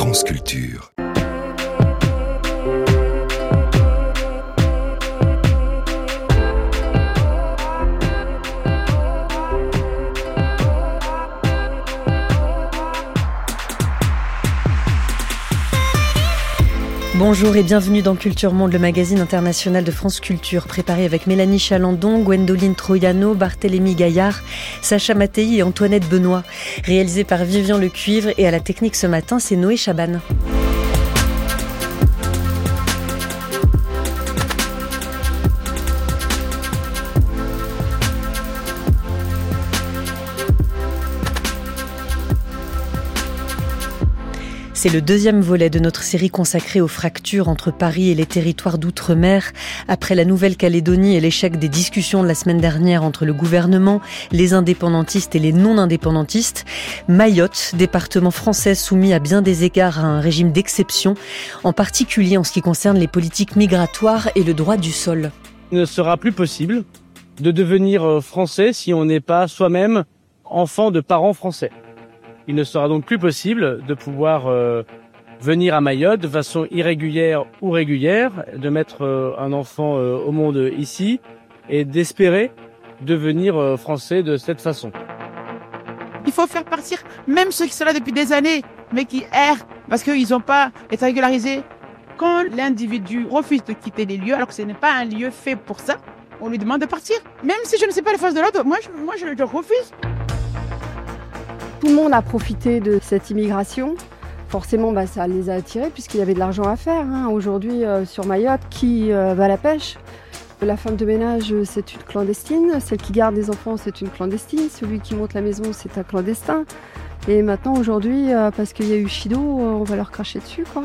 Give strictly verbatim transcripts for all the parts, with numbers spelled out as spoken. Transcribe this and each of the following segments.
France Culture. Bonjour et bienvenue dans Culture Monde, le magazine international de France Culture, préparé avec Mélanie Chalandon, Gwendoline Troiano, Barthélémy Gaillard, Sacha Mattei et Antoinette Benoît. Réalisé par Vivian Lecuivre et à la technique ce matin, c'est Noé Chaban. C'est le deuxième volet de notre série consacrée aux fractures entre Paris et les territoires d'outre-mer. Après la Nouvelle-Calédonie et l'échec des discussions de la semaine dernière entre le gouvernement, les indépendantistes et les non-indépendantistes, Mayotte, département français soumis à bien des égards à un régime d'exception, en particulier en ce qui concerne les politiques migratoires et le droit du sol. Il ne sera plus possible de devenir français si on n'est pas soi-même enfant de parents français. Il ne sera donc plus possible de pouvoir euh, venir à Mayotte de façon irrégulière ou régulière, de mettre euh, un enfant euh, au monde ici et d'espérer devenir euh, français de cette façon. Il faut faire partir même ceux qui sont là depuis des années, mais qui errent parce qu'ils n'ont pas été régularisés. Quand l'individu refuse de quitter les lieux, alors que ce n'est pas un lieu fait pour ça, on lui demande de partir. Même si je ne sais pas les forces de l'ordre, moi je, moi, je, je refuse. Tout le monde a profité de cette immigration. Forcément, bah, ça les a attirés puisqu'il y avait de l'argent à faire. Hein. Aujourd'hui, euh, sur Mayotte, qui euh, va à la pêche ? La femme de ménage, c'est une clandestine. Celle qui garde les enfants, c'est une clandestine. Celui qui monte la maison, c'est un clandestin. Et maintenant, aujourd'hui, euh, parce qu'il y a eu Chido, euh, on va leur cracher dessus, quoi.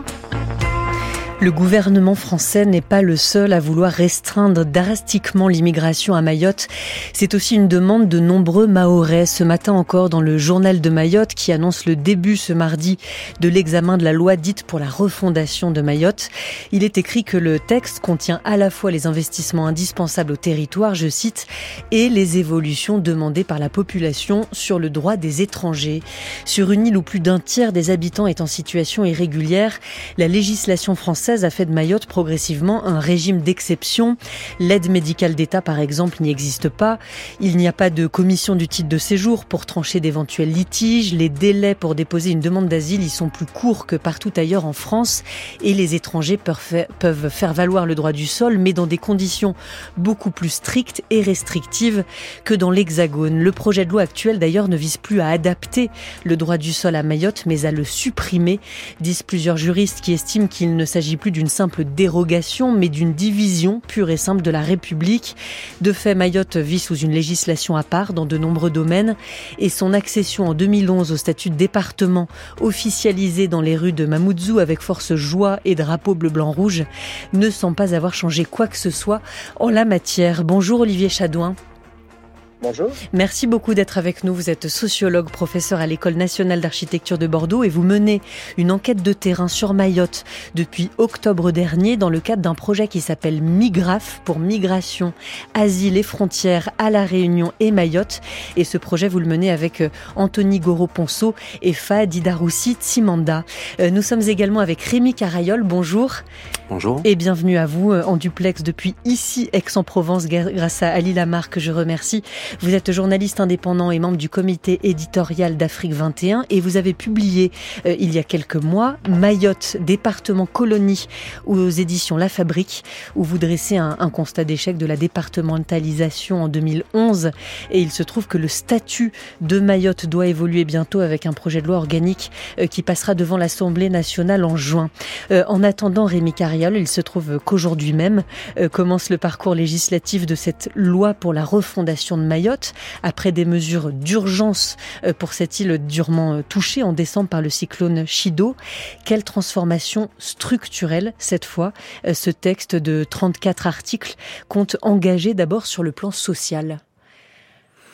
Le gouvernement français n'est pas le seul à vouloir restreindre drastiquement l'immigration à Mayotte. C'est aussi une demande de nombreux Mahorais. Ce matin encore dans le journal de Mayotte qui annonce le début ce mardi de l'examen de la loi dite pour la refondation de Mayotte. Il est écrit que le texte contient à la fois les investissements indispensables au territoire, je cite, et les évolutions demandées par la population sur le droit des étrangers. Sur une île où plus d'un tiers des habitants est en situation irrégulière, la législation française a fait de Mayotte progressivement un régime d'exception. L'aide médicale d'État, par exemple, n'y existe pas. Il n'y a pas de commission du titre de séjour pour trancher d'éventuels litiges. Les délais pour déposer une demande d'asile y sont plus courts que partout ailleurs en France. Et les étrangers peuvent faire valoir le droit du sol, mais dans des conditions beaucoup plus strictes et restrictives que dans l'Hexagone. Le projet de loi actuel, d'ailleurs, ne vise plus à adapter le droit du sol à Mayotte, mais à le supprimer, disent plusieurs juristes qui estiment qu'il ne s'agit plus d'une simple dérogation, mais d'une division pure et simple de la République. De fait, Mayotte vit sous une législation à part dans de nombreux domaines et son accession en deux mille onze au statut de département officialisé dans les rues de Mamoudzou avec force joie et drapeau bleu-blanc-rouge ne semble pas avoir changé quoi que ce soit en la matière. Bonjour Olivier Chadouin. Bonjour. Merci beaucoup d'être avec nous. Vous êtes sociologue, professeur à l'École nationale d'architecture de Bordeaux et vous menez une enquête de terrain sur Mayotte depuis octobre dernier dans le cadre d'un projet qui s'appelle MIGRAF pour Migration, Asile et Frontières à La Réunion et Mayotte. Et ce projet, vous le menez avec Anthony Goro-Ponceau et Fahad Idaroussi Tsimanda. Nous sommes également avec Rémi Carayol. Bonjour. Bonjour. Et bienvenue à vous en duplex depuis ici, Aix-en-Provence, grâce à Ali Lamar que je remercie. Vous êtes journaliste indépendant et membre du comité éditorial d'Afrique vingt et un et vous avez publié euh, il y a quelques mois Mayotte, département colonie aux éditions La Fabrique où vous dressez un, un constat d'échec de la départementalisation en deux mille onze et il se trouve que le statut de Mayotte doit évoluer bientôt avec un projet de loi organique euh, qui passera devant l'Assemblée nationale en juin. Euh, en attendant, Rémi Carayol, il se trouve qu'aujourd'hui même euh, commence le parcours législatif de cette loi pour la refondation de Mayotte. Mayotte, après des mesures d'urgence pour cette île durement touchée en décembre par le cyclone Chido. Quelle transformation structurelle, cette fois, ce texte de trente-quatre articles compte engager d'abord sur le plan social ?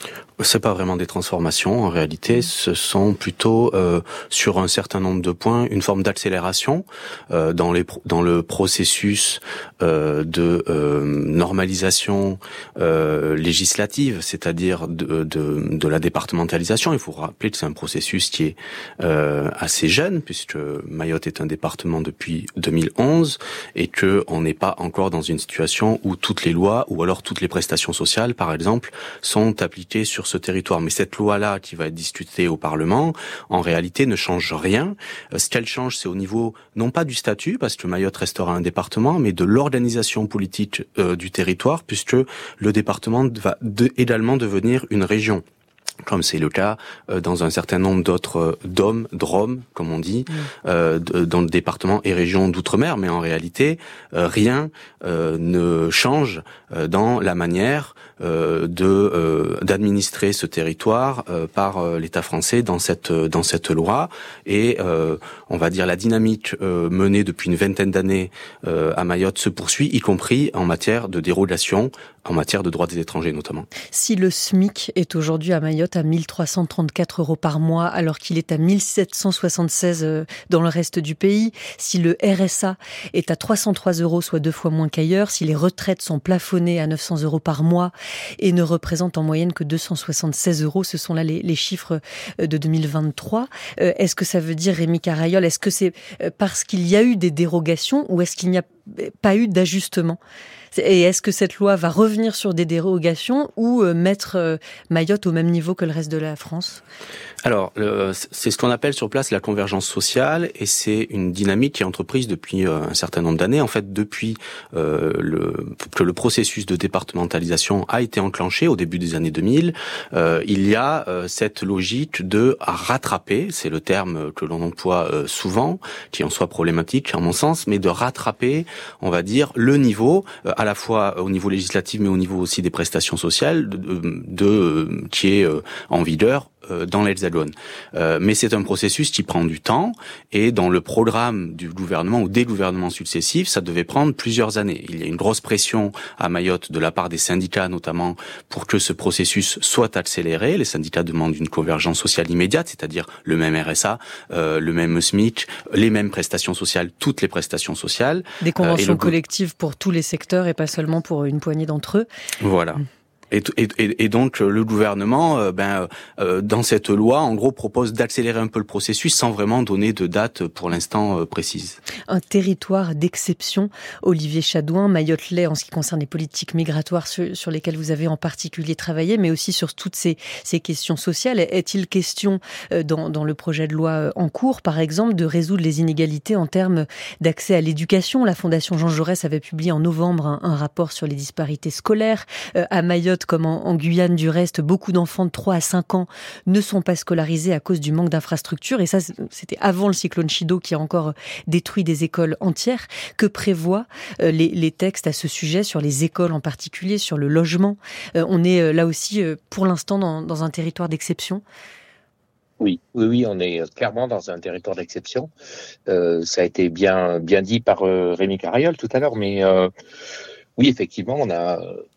C'est pas vraiment des transformations. En réalité, ce sont plutôt euh, sur un certain nombre de points une forme d'accélération euh, dans les dans le processus euh, de euh, normalisation euh, législative, c'est-à-dire de, de de la départementalisation. Il faut rappeler que c'est un processus qui est euh, assez jeune, puisque Mayotte est un département depuis deux mille onze et que on n'est pas encore dans une situation où toutes les lois ou alors toutes les prestations sociales, par exemple, sont appliquées sur ce territoire. Mais cette loi-là qui va être discutée au Parlement, en réalité, ne change rien. Ce qu'elle change, c'est au niveau, non pas du statut, parce que Mayotte restera un département, mais de l'organisation politique euh, du territoire, puisque le département va de, également devenir une région, comme c'est le cas euh, dans un certain nombre d'autres euh, D O M, D R O M, comme on dit, mmh. euh, de, dans le département et région d'outre-mer. Mais en réalité, euh, rien euh, ne change euh, dans la manière euh, de euh, d'administrer ce territoire euh, par euh, l'État français dans cette dans cette loi. Et euh, on va dire la dynamique euh, menée depuis une vingtaine d'années euh, à Mayotte se poursuit, y compris en matière de dérogation, en matière de droits des étrangers notamment. Si le SMIC est aujourd'hui à Mayotte à mille trois cent trente-quatre euros par mois, alors qu'il est à mille sept cent soixante-seize dans le reste du pays, si le R S A est à trois cent trois euros, soit deux fois moins qu'ailleurs, si les retraites sont plafonnées à neuf cents euros par mois et ne représentent en moyenne que deux cent soixante-seize euros, ce sont là les, les chiffres de deux mille vingt-trois. Euh, est-ce que ça veut dire, Rémi Carayol, est-ce que c'est parce qu'il y a eu des dérogations ou est-ce qu'il n'y a pas eu d'ajustement ? Et est-ce que cette loi va revenir sur des dérogations ou mettre Mayotte au même niveau que le reste de la France ? Alors, euh, c'est ce qu'on appelle sur place la convergence sociale, et c'est une dynamique qui est entreprise depuis euh, un certain nombre d'années. En fait, depuis euh, le, que le processus de départementalisation a été enclenché au début des années deux mille, euh, il y a euh, cette logique de rattraper, c'est le terme que l'on emploie euh, souvent, qui en soit problématique, en mon sens, mais de rattraper, on va dire, le niveau, euh, à la fois au niveau législatif, mais au niveau aussi des prestations sociales, de, de, de qui est euh, en vigueur dans l'Hexagone. Euh, mais c'est un processus qui prend du temps, et dans le programme du gouvernement ou des gouvernements successifs, ça devait prendre plusieurs années. Il y a une grosse pression à Mayotte de la part des syndicats notamment pour que ce processus soit accéléré. Les syndicats demandent une convergence sociale immédiate, c'est-à-dire le même R S A, euh, le même SMIC, les mêmes prestations sociales, toutes les prestations sociales. Des conventions euh, le... collectives pour tous les secteurs et pas seulement pour une poignée d'entre eux. Voilà. Mmh. Et, et, et donc le gouvernement, euh, ben, euh, dans cette loi, en gros, propose d'accélérer un peu le processus sans vraiment donner de date pour l'instant euh, précise. Un territoire d'exception, Olivier Chadouin, Mayotte l'est en ce qui concerne les politiques migratoires sur, sur lesquelles vous avez en particulier travaillé, mais aussi sur toutes ces, ces questions sociales. Est-il question euh, dans, dans le projet de loi en cours, par exemple, de résoudre les inégalités en termes d'accès à l'éducation ? La Fondation Jean Jaurès avait publié en novembre un, un rapport sur les disparités scolaires. Euh, à Mayotte, comme en, en Guyane du reste, beaucoup d'enfants de trois à cinq ans ne sont pas scolarisés à cause du manque d'infrastructures. Et ça, c'était avant le cyclone Chido qui a encore détruit des écoles entières. Que prévoient euh, les, les textes à ce sujet, sur les écoles en particulier, sur le logement ? euh, On est euh, là aussi, euh, pour l'instant, dans, dans un territoire d'exception. Oui, oui, oui, on est clairement dans un territoire d'exception. Euh, ça a été bien, bien dit par euh, Rémi Carayol tout à l'heure, mais euh, oui, effectivement, on a...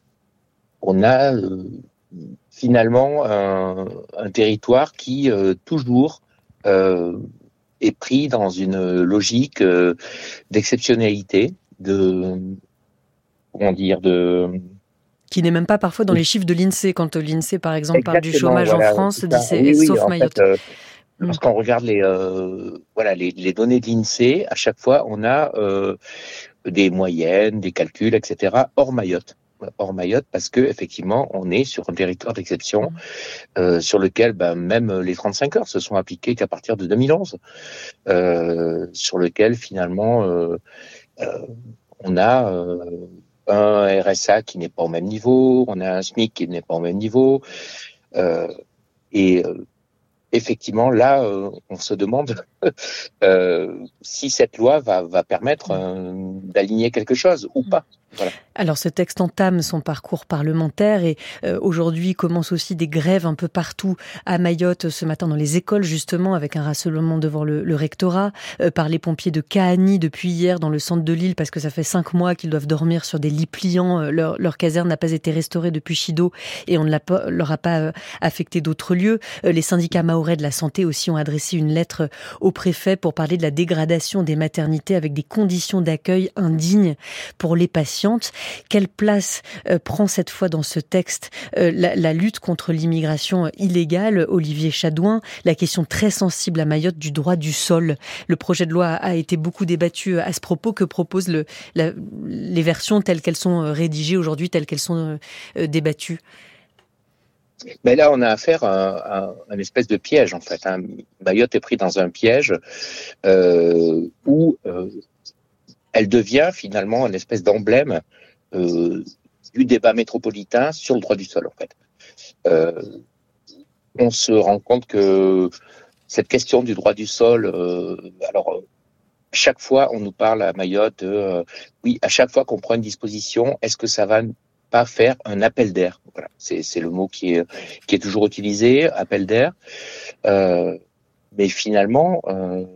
On a euh, finalement un, un territoire qui euh, toujours euh, est pris dans une logique euh, d'exceptionnalité, de comment dire, de qui n'est même pas parfois dans les chiffres de l'INSEE. Quand l'INSEE, par exemple, Exactement, parle du chômage voilà, en France, dit c'est oui, oui, sauf Mayotte. Fait, euh, lorsqu'on regarde les euh, voilà les, les données de l'INSEE, à chaque fois, on a euh, des moyennes, des calculs, et cetera hors Mayotte. hors Mayotte, parce que effectivement on est sur un territoire d'exception euh, sur lequel ben, même les trente-cinq heures se sont appliquées qu'à partir de deux mille onze, euh, sur lequel finalement euh, euh, on a euh, un R S A qui n'est pas au même niveau, on a un SMIC qui n'est pas au même niveau, euh, et euh, effectivement, là, euh, on se demande euh, si cette loi va, va permettre euh, d'aligner quelque chose ou pas. Voilà. Alors ce texte entame son parcours parlementaire et euh, aujourd'hui commencent aussi des grèves un peu partout à Mayotte, ce matin dans les écoles justement, avec un rassemblement devant le, le rectorat, euh, par les pompiers de Kahani depuis hier dans le centre de l'île, parce que ça fait cinq mois qu'ils doivent dormir sur des lits pliants. Euh, leur, leur caserne n'a pas été restaurée depuis Chido et on ne l'a pas, leur a pas euh, affecté d'autres lieux. Euh, les syndicats mahorais de la santé aussi ont adressé une lettre au préfet pour parler de la dégradation des maternités avec des conditions d'accueil indignes pour les patientes. Quelle place euh, prend cette fois dans ce texte euh, la, la lutte contre l'immigration illégale, Olivier Chadouin, la question très sensible à Mayotte du droit du sol. Le projet de loi a, a été beaucoup débattu à ce propos. Que proposent le, la, les versions telles qu'elles sont rédigées aujourd'hui, telles qu'elles sont euh, débattues? Mais là, on a affaire à, à un espèce de piège, en fait. Hein. Mayotte est pris dans un piège euh, où euh, elle devient finalement une espèce d'emblème Euh, du débat métropolitain sur le droit du sol, en fait. Euh, on se rend compte que cette question du droit du sol, euh, alors, à chaque fois, on nous parle à Mayotte, euh, oui, à chaque fois qu'on prend une disposition, est-ce que ça va pas faire un appel d'air? Voilà, c'est, c'est le mot qui est, qui est toujours utilisé, appel d'air. Euh, mais finalement, euh,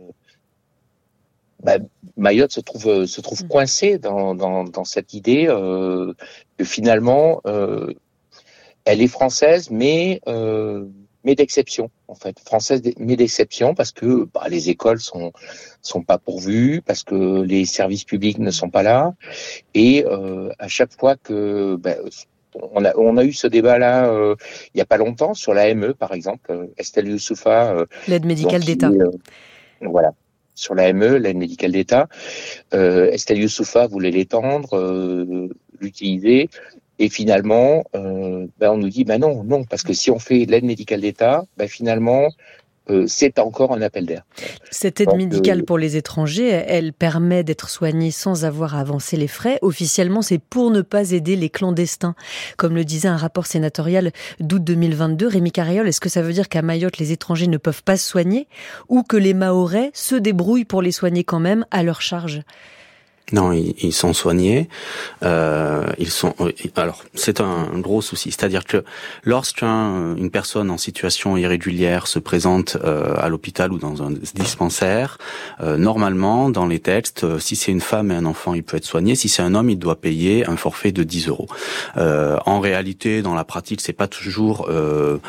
Bah, Mayotte se trouve se trouve coincée dans dans, dans cette idée euh, que finalement euh, elle est française, mais euh, mais d'exception en fait, française mais d'exception parce que bah, les écoles sont sont pas pourvues, parce que les services publics ne sont pas là, et euh, à chaque fois que bah, on a on a eu ce débat là euh, il y a pas longtemps sur l'A M E par exemple, Estelle Youssoufa, euh, l'aide médicale donc, d'État. Qui, euh, voilà. Sur l'A M E, l'aide médicale d'État, euh, Estelle Youssoufa voulait l'étendre, euh, l'utiliser, et finalement, euh, ben on nous dit, ben non, non, parce que si on fait l'aide médicale d'État, ben finalement, euh, c'est encore un appel d'air. Cette aide Donc, médicale euh, pour les étrangers, elle permet d'être soigné sans avoir à avancer les frais. Officiellement, c'est pour ne pas aider les clandestins. Comme le disait un rapport sénatorial d'août deux mille vingt-deux, Rémi Carriol, est-ce que ça veut dire qu'à Mayotte, les étrangers ne peuvent pas se soigner ou que les Mahorais se débrouillent pour les soigner quand même à leur charge ? Non, ils, ils sont soignés. Euh, ils sont. Alors, c'est un gros souci. C'est-à-dire que lorsqu'une personne en situation irrégulière se présente euh, à l'hôpital ou dans un dispensaire, euh, normalement, dans les textes, euh, si c'est une femme et un enfant, il peut être soigné. Si c'est un homme, il doit payer un forfait de dix euros. Euh, en réalité, dans la pratique, c'est pas toujours euh,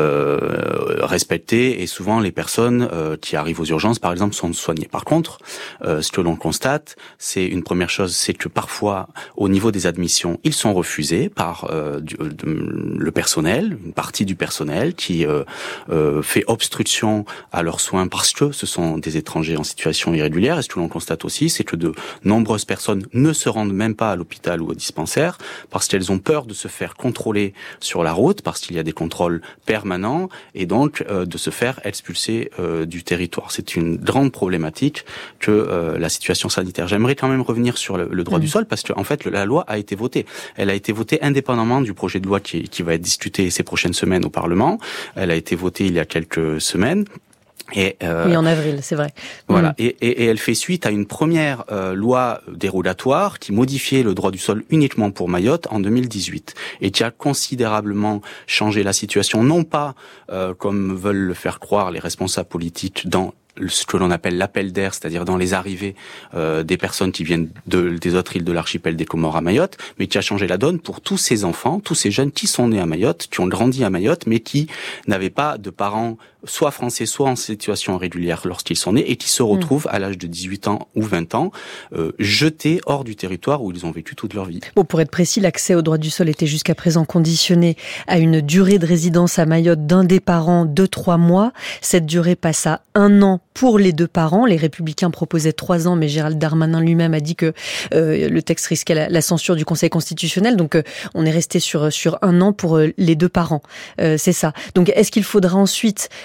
euh, respecté, et souvent les personnes euh, qui arrivent aux urgences, par exemple, sont soignées. Par contre, euh, ce que l'on constate, c'est une première chose, c'est que parfois, au niveau des admissions, ils sont refusés par euh, du, de, le personnel, une partie du personnel qui euh, euh, fait obstruction à leurs soins parce que ce sont des étrangers en situation irrégulière. Et ce que l'on constate aussi, c'est que de nombreuses personnes ne se rendent même pas à l'hôpital ou au dispensaire parce qu'elles ont peur de se faire contrôler sur la route, parce qu'il y a des contrôles permanents, et donc euh, de se faire expulser euh, du territoire. C'est une grande problématique que euh, la situation sanitaire. J'aimerais quand même revenir sur le, le droit mmh. du sol, parce que en fait la loi a été votée. Elle a été votée indépendamment du projet de loi qui, qui va être discuté ces prochaines semaines au Parlement. Elle a été votée il y a quelques semaines. Et euh, oui, en avril, c'est vrai. Voilà, mmh. et, et, et elle fait suite à une première euh, loi dérogatoire qui modifiait le droit du sol uniquement pour Mayotte en deux mille dix-huit et qui a considérablement changé la situation, non pas euh, comme veulent le faire croire les responsables politiques dans ce que l'on appelle l'appel d'air, c'est-à-dire dans les arrivées euh, des personnes qui viennent de, des autres îles de l'archipel des Comores à Mayotte, mais qui a changé la donne pour tous ces enfants, tous ces jeunes qui sont nés à Mayotte, qui ont grandi à Mayotte, mais qui n'avaient pas de parents soit français, soit en situation régulière lorsqu'ils sont nés, et qui se retrouvent à l'âge de dix-huit ans ou vingt ans, euh, jetés hors du territoire où ils ont vécu toute leur vie. Bon, pour être précis, l'accès au droit du sol était jusqu'à présent conditionné à une durée de résidence à Mayotte d'un des parents de trois mois. Cette durée passe à un an pour les deux parents. Les Républicains proposaient trois ans, mais Gérald Darmanin lui-même a dit que euh, le texte risquait la, la censure du Conseil constitutionnel. Donc, euh, on est resté sur sur un an pour euh, les deux parents. Euh, c'est ça. Donc, est-ce qu'il faudra ensuite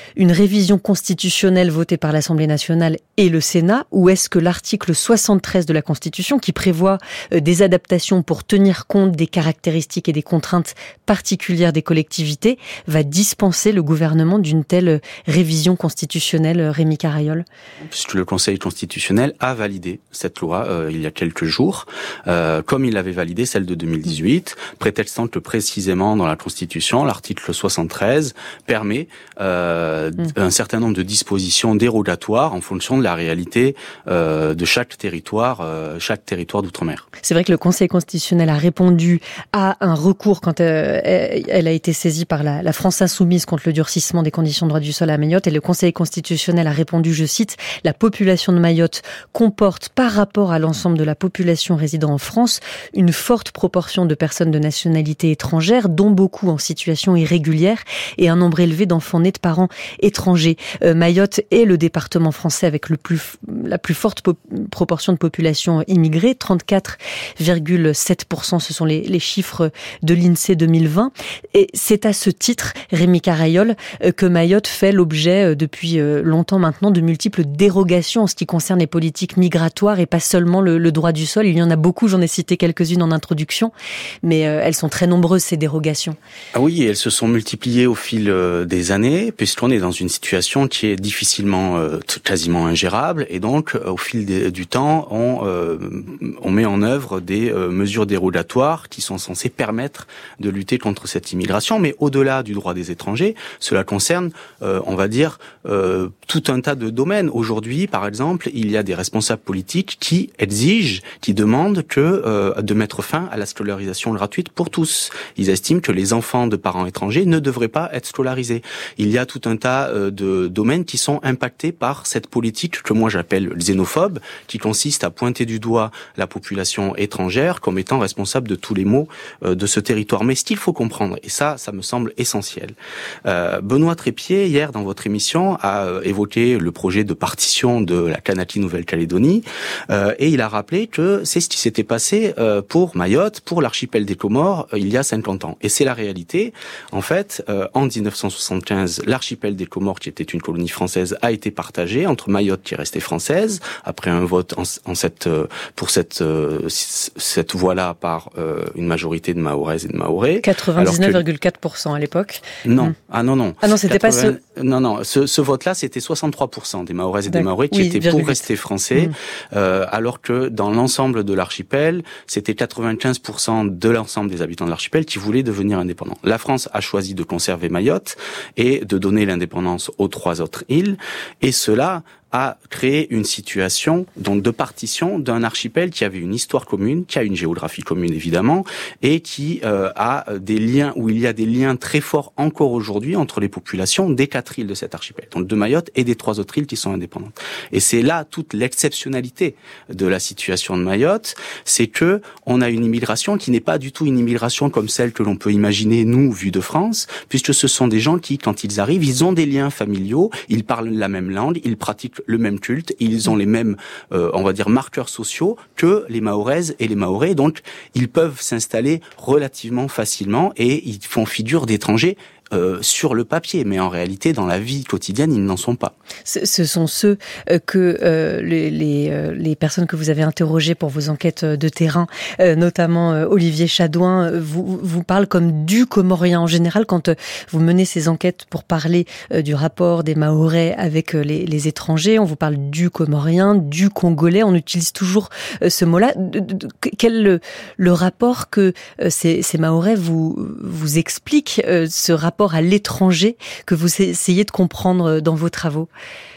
une révision constitutionnelle votée par l'Assemblée nationale et le Sénat, ou est-ce que l'article soixante-treize de la Constitution, qui prévoit des adaptations pour tenir compte des caractéristiques et des contraintes particulières des collectivités, va dispenser le gouvernement d'une telle révision constitutionnelle, Rémi Carayol? Puisque le Conseil constitutionnel a validé cette loi euh, il y a quelques jours, euh, comme il avait validé celle de deux mille dix-huit, prétextant que précisément dans la Constitution, l'article soixante-treize permet euh, mmh. un certain nombre de dispositions dérogatoires en fonction de la réalité euh, de chaque territoire, euh, chaque territoire d'outre-mer. C'est vrai que le Conseil constitutionnel a répondu à un recours quand euh, elle a été saisie par la, la France insoumise contre le durcissement des conditions de droit du sol à Mayotte, et le Conseil constitutionnel a répondu, je cite, « La population de Mayotte comporte par rapport à l'ensemble de la population résidant en France une forte proportion de personnes de nationalité étrangère, dont beaucoup en situation irrégulière, et un nombre élevé d'enfants nés de parents étrangers. Euh, Mayotte est le département français avec le plus, la plus forte po- proportion de population immigrée, trente-quatre virgule sept pour cent, ce sont les, les chiffres de l'INSEE deux mille vingt. Et c'est à ce titre, Rémi Carayol, euh, que Mayotte fait l'objet euh, depuis euh, longtemps maintenant de multiples dérogations en ce qui concerne les politiques migratoires et pas seulement le, le droit du sol. Il y en a beaucoup, j'en ai cité quelques-unes en introduction, mais euh, elles sont très nombreuses, ces dérogations. Ah oui, elles se sont multipliées au fil euh, des années, puisqu'on est dans une situation qui est difficilement, euh, quasiment ingérable, et donc euh, au fil des, du temps, on, euh, on met en œuvre des euh, mesures dérogatoires qui sont censées permettre de lutter contre cette immigration, mais au-delà du droit des étrangers, cela concerne, euh, on va dire, euh, tout un tas de domaines. Aujourd'hui, par exemple, il y a des responsables politiques qui exigent, qui demandent que euh, de mettre fin à la scolarisation gratuite pour tous. Ils estiment que les enfants de parents étrangers ne devraient pas être scolarisés. Il y a tout un tas euh, de domaines qui sont impactés par cette politique que moi j'appelle xénophobe, qui consiste à pointer du doigt la population étrangère comme étant responsable de tous les maux euh, de ce territoire. Mais ce qu'il faut comprendre, et ça, ça me semble essentiel. Euh, Benoît Trépied, hier dans votre émission, a euh, évoqué le projet de partition de la Kanaky Nouvelle-Calédonie, euh, et il a rappelé que c'est ce qui s'était passé euh, pour Mayotte, pour l'archipel des Comores, euh, il y a cinquante ans. Et c'est la réalité. En fait, euh, en dix-neuf cent soixante-quinze, l'archipel des Comores, qui était une colonie française, a été partagé entre Mayotte, qui est restée française, après un vote en, en cette, euh, pour cette, euh, cette voie-là par euh, une majorité de Mahoraises et de Mahorais. quatre-vingt-dix-neuf virgule quatre pour cent à l'époque. Non, mmh. ah non, non. Ah non, c'était quatre-vingts... pas ce... Non, non, ce, ce vote-là, c'était soixante-trois pour cent des Mahoraises et des Mahorais qui oui, étaient pour rester français, mmh. euh, alors que dans l'ensemble de l'archipel, c'était quatre-vingt-quinze pour cent de l'ensemble des habitants de l'archipel qui voulaient devenir indépendants. La France a choisi de conserver Mayotte et de donner l'indépendance aux trois autres îles, et cela a créé une situation donc de partition d'un archipel qui avait une histoire commune, qui a une géographie commune évidemment, et qui euh, a des liens, où il y a des liens très forts encore aujourd'hui entre les populations des quatre îles de cet archipel, donc de Mayotte et des trois autres îles qui sont indépendantes. Et c'est là toute l'exceptionnalité de la situation de Mayotte, c'est que on a une immigration qui n'est pas du tout une immigration comme celle que l'on peut imaginer nous, vue de France, puisque ce sont des gens qui, quand ils arrivent, ils ont des liens familiaux, ils parlent la même langue, ils pratiquent le même culte, ils ont les mêmes, euh, on va dire, marqueurs sociaux que les Mahoraises et les Mahorais, donc ils peuvent s'installer relativement facilement et ils font figure d'étrangers Euh, sur le papier, mais en réalité, dans la vie quotidienne, ils n'en sont pas. Ce, ce sont ceux euh, que euh, les, les, euh, les personnes que vous avez interrogées pour vos enquêtes de terrain, euh, notamment euh, Olivier Chadouin, vous, vous parlent comme du comorien. En général, quand euh, vous menez ces enquêtes pour parler euh, du rapport des Mahorais avec euh, les, les étrangers, on vous parle du comorien, du congolais, on utilise toujours euh, ce mot-là. De, de, de, quel le, le rapport que euh, ces, ces Mahorais vous, vous expliquent, euh, ce rapport à l'étranger que vous essayez de comprendre dans vos travaux?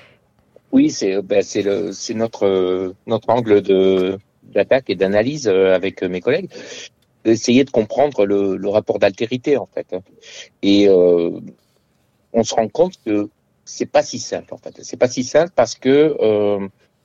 Oui, c'est ben, c'est le c'est notre notre angle de d'attaque et d'analyse avec mes collègues, d'essayer de comprendre le, le rapport d'altérité en fait. Et euh, on se rend compte que c'est pas si simple en fait. C'est pas si simple parce que euh,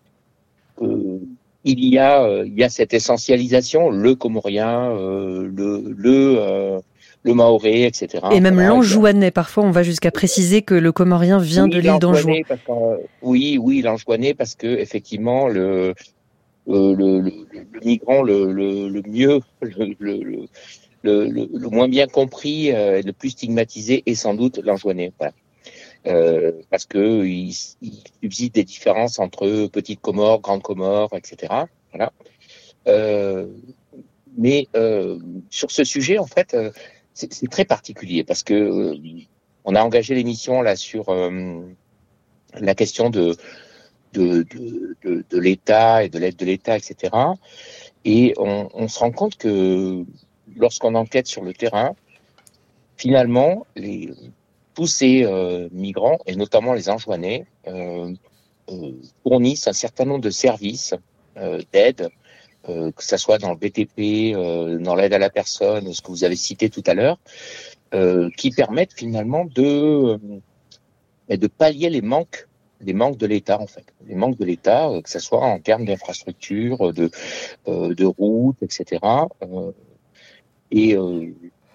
euh, il y a euh, il y a cette essentialisation, le comorien, euh, le le euh, le mahorais, et cetera. Et même voilà, l'anjouanais. Parfois, on va jusqu'à préciser que le comorien vient oui, de l'île d'Anjouan. Parce que, oui, oui, l'anjouanais, parce que effectivement, le le, le, le, le migrant le, le, le mieux, le, le, le, le, le moins bien compris, euh, le plus stigmatisé est sans doute l'anjouanais. Voilà. euh, parce que il, il subsiste des différences entre petites Comores, grandes Comores, et cetera. Voilà. Euh, mais euh, sur ce sujet, en fait, euh, c'est, c'est très particulier parce que euh, on a engagé l'émission là sur euh, la question de de, de, de de l'État et de l'aide de l'État, et cetera. Et on, on se rend compte que lorsqu'on enquête sur le terrain, finalement, les, tous ces euh, migrants, et notamment les Anjouanais, euh, euh, fournissent un certain nombre de services euh, d'aide, euh, que ce soit dans le B T P, euh, dans l'aide à la personne, ce que vous avez cité tout à l'heure, euh, qui permettent finalement de, euh, de pallier les manques, les manques de l'État en fait, les manques de l'État, euh, que ce soit en termes d'infrastructures, de, euh, de routes, et cetera. Euh, et euh,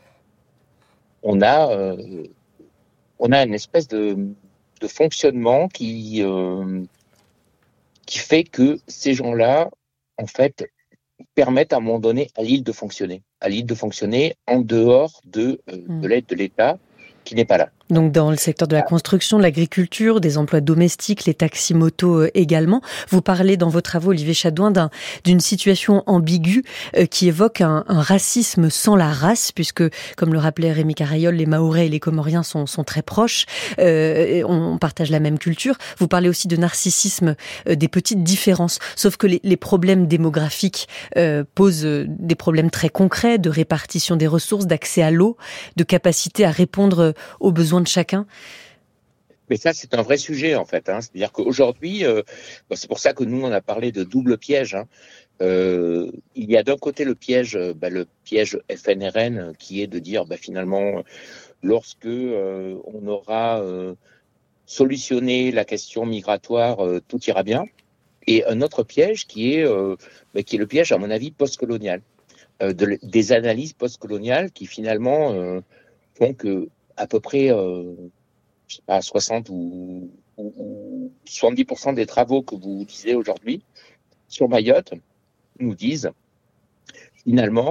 on a euh, on a une espèce de, de fonctionnement qui euh, qui fait que ces gens-là, en fait, permettent à un moment donné à l'île de fonctionner, à l'île de fonctionner en dehors de, euh, de l'aide de l'État qui n'est pas là. Donc dans le secteur de la construction, de l'agriculture, des emplois domestiques, les taxis-motos également. Vous parlez dans vos travaux, Olivier Chadouin, d'un, d'une situation ambiguë euh, qui évoque un, un racisme sans la race, puisque, comme le rappelait Rémi Carayol, les Mahorais et les Comoriens sont, sont très proches, euh, on, on partage la même culture. Vous parlez aussi de narcissisme, euh, des petites différences, sauf que les, les problèmes démographiques euh, posent des problèmes très concrets de répartition des ressources, d'accès à l'eau, de capacité à répondre aux besoins de chacun. Mais ça, c'est un vrai sujet, en fait. Hein. C'est-à-dire qu'aujourd'hui, euh, c'est pour ça que nous, on a parlé de double piège. Hein. Euh, il y a d'un côté le piège, bah, le piège F N R N, qui est de dire, bah, finalement, lorsque euh, on aura euh, solutionné la question migratoire, euh, tout ira bien. Et un autre piège qui est, euh, bah, qui est le piège, à mon avis, postcolonial. Euh, de, des analyses postcoloniales qui, finalement, euh, font que à peu près, euh, je sais pas, soixante ou, ou, ou soixante-dix pour cent des travaux que vous lisez aujourd'hui sur Mayotte nous disent, finalement,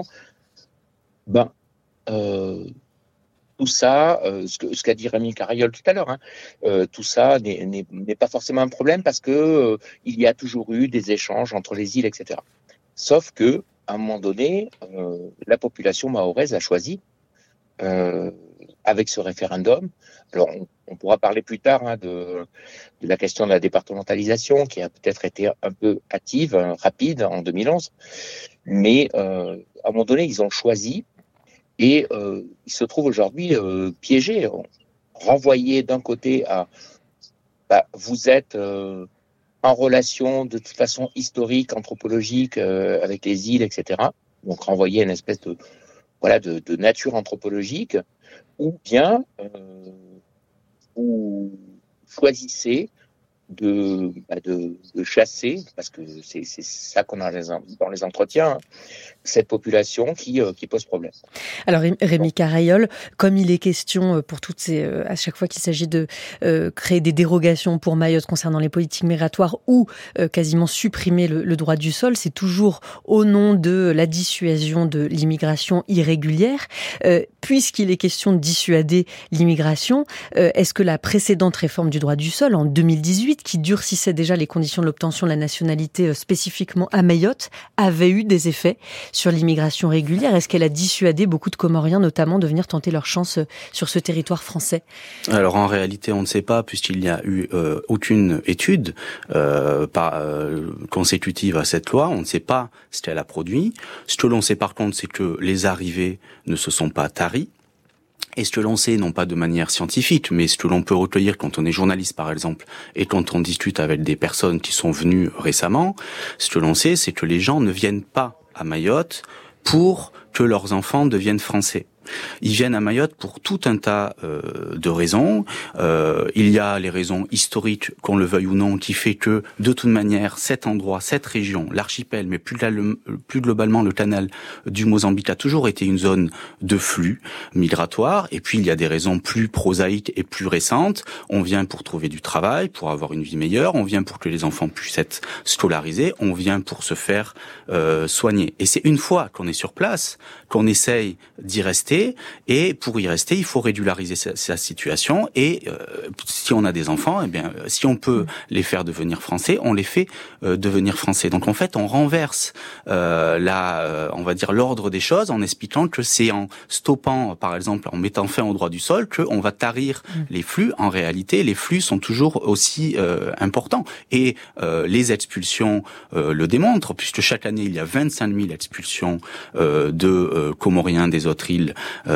ben, euh, tout ça, euh, ce, que, ce qu'a dit Rémi Carayol tout à l'heure, hein, euh, tout ça n'est, n'est, n'est pas forcément un problème parce que euh, il y a toujours eu des échanges entre les îles, et cetera. Sauf que, à un moment donné, euh, la population mahoraise a choisi. Euh, avec ce référendum. Alors, on, on pourra parler plus tard hein, de, de la question de la départementalisation, qui a peut-être été un peu hâtive, hein, rapide en deux mille onze. Mais euh, à un moment donné, ils ont choisi et euh, ils se trouvent aujourd'hui euh, piégés, renvoyés d'un côté à bah, vous êtes euh, en relation de toute façon historique, anthropologique euh, avec les îles, et cetera. Donc renvoyés à une espèce de voilà de, de nature anthropologique, ou bien euh, vous choisissez de, bah de, de chasser, parce que c'est, c'est ça qu'on a dans les entretiens, hein, cette population qui, euh, qui pose problème. Alors Rémi Carayol, comme il est question pour toutes ces, à chaque fois qu'il s'agit de euh, créer des dérogations pour Mayotte concernant les politiques migratoires ou euh, quasiment supprimer le, le droit du sol, c'est toujours au nom de la dissuasion de l'immigration irrégulière. Euh, puisqu'il est question de dissuader l'immigration, euh, est-ce que la précédente réforme du droit du sol en deux mille dix-huit, qui durcissait déjà les conditions de l'obtention de la nationalité spécifiquement à Mayotte, avait eu des effets sur l'immigration régulière? Est-ce qu'elle a dissuadé beaucoup de Comoriens notamment de venir tenter leur chance sur ce territoire français? Alors en réalité on ne sait pas, puisqu'il n'y a eu euh, aucune étude euh, par, euh, consécutive à cette loi. On ne sait pas ce qu'elle a produit. Ce que l'on sait par contre, c'est que les arrivées ne se sont pas taries. Et ce que l'on sait, non pas de manière scientifique, mais ce que l'on peut recueillir quand on est journaliste, par exemple, et quand on discute avec des personnes qui sont venues récemment, ce que l'on sait, c'est que les gens ne viennent pas à Mayotte pour que leurs enfants deviennent français. Ils viennent à Mayotte pour tout un tas euh, de raisons. Euh, il y a les raisons historiques, qu'on le veuille ou non, qui fait que, de toute manière, cet endroit, cette région, l'archipel, mais plus, plus globalement le canal du Mozambique a toujours été une zone de flux migratoire. Et puis, il y a des raisons plus prosaïques et plus récentes. On vient pour trouver du travail, pour avoir une vie meilleure. On vient pour que les enfants puissent être scolarisés. On vient pour se faire euh, soigner. Et c'est une fois qu'on est sur place qu'on essaye d'y rester rester, et pour y rester, il faut régulariser sa, sa situation, et euh, si on a des enfants, eh bien, si on peut les faire devenir français, on les fait euh, devenir français. Donc en fait, on renverse euh, la, euh, on va dire l'ordre des choses en expliquant que c'est en stoppant, par exemple, en mettant fin au droit du sol, qu'on va tarir mmh. les flux. En réalité, les flux sont toujours aussi euh, importants, et euh, les expulsions euh, le démontrent, puisque chaque année il y a vingt-cinq mille expulsions euh, de euh, Comoriens des autres îles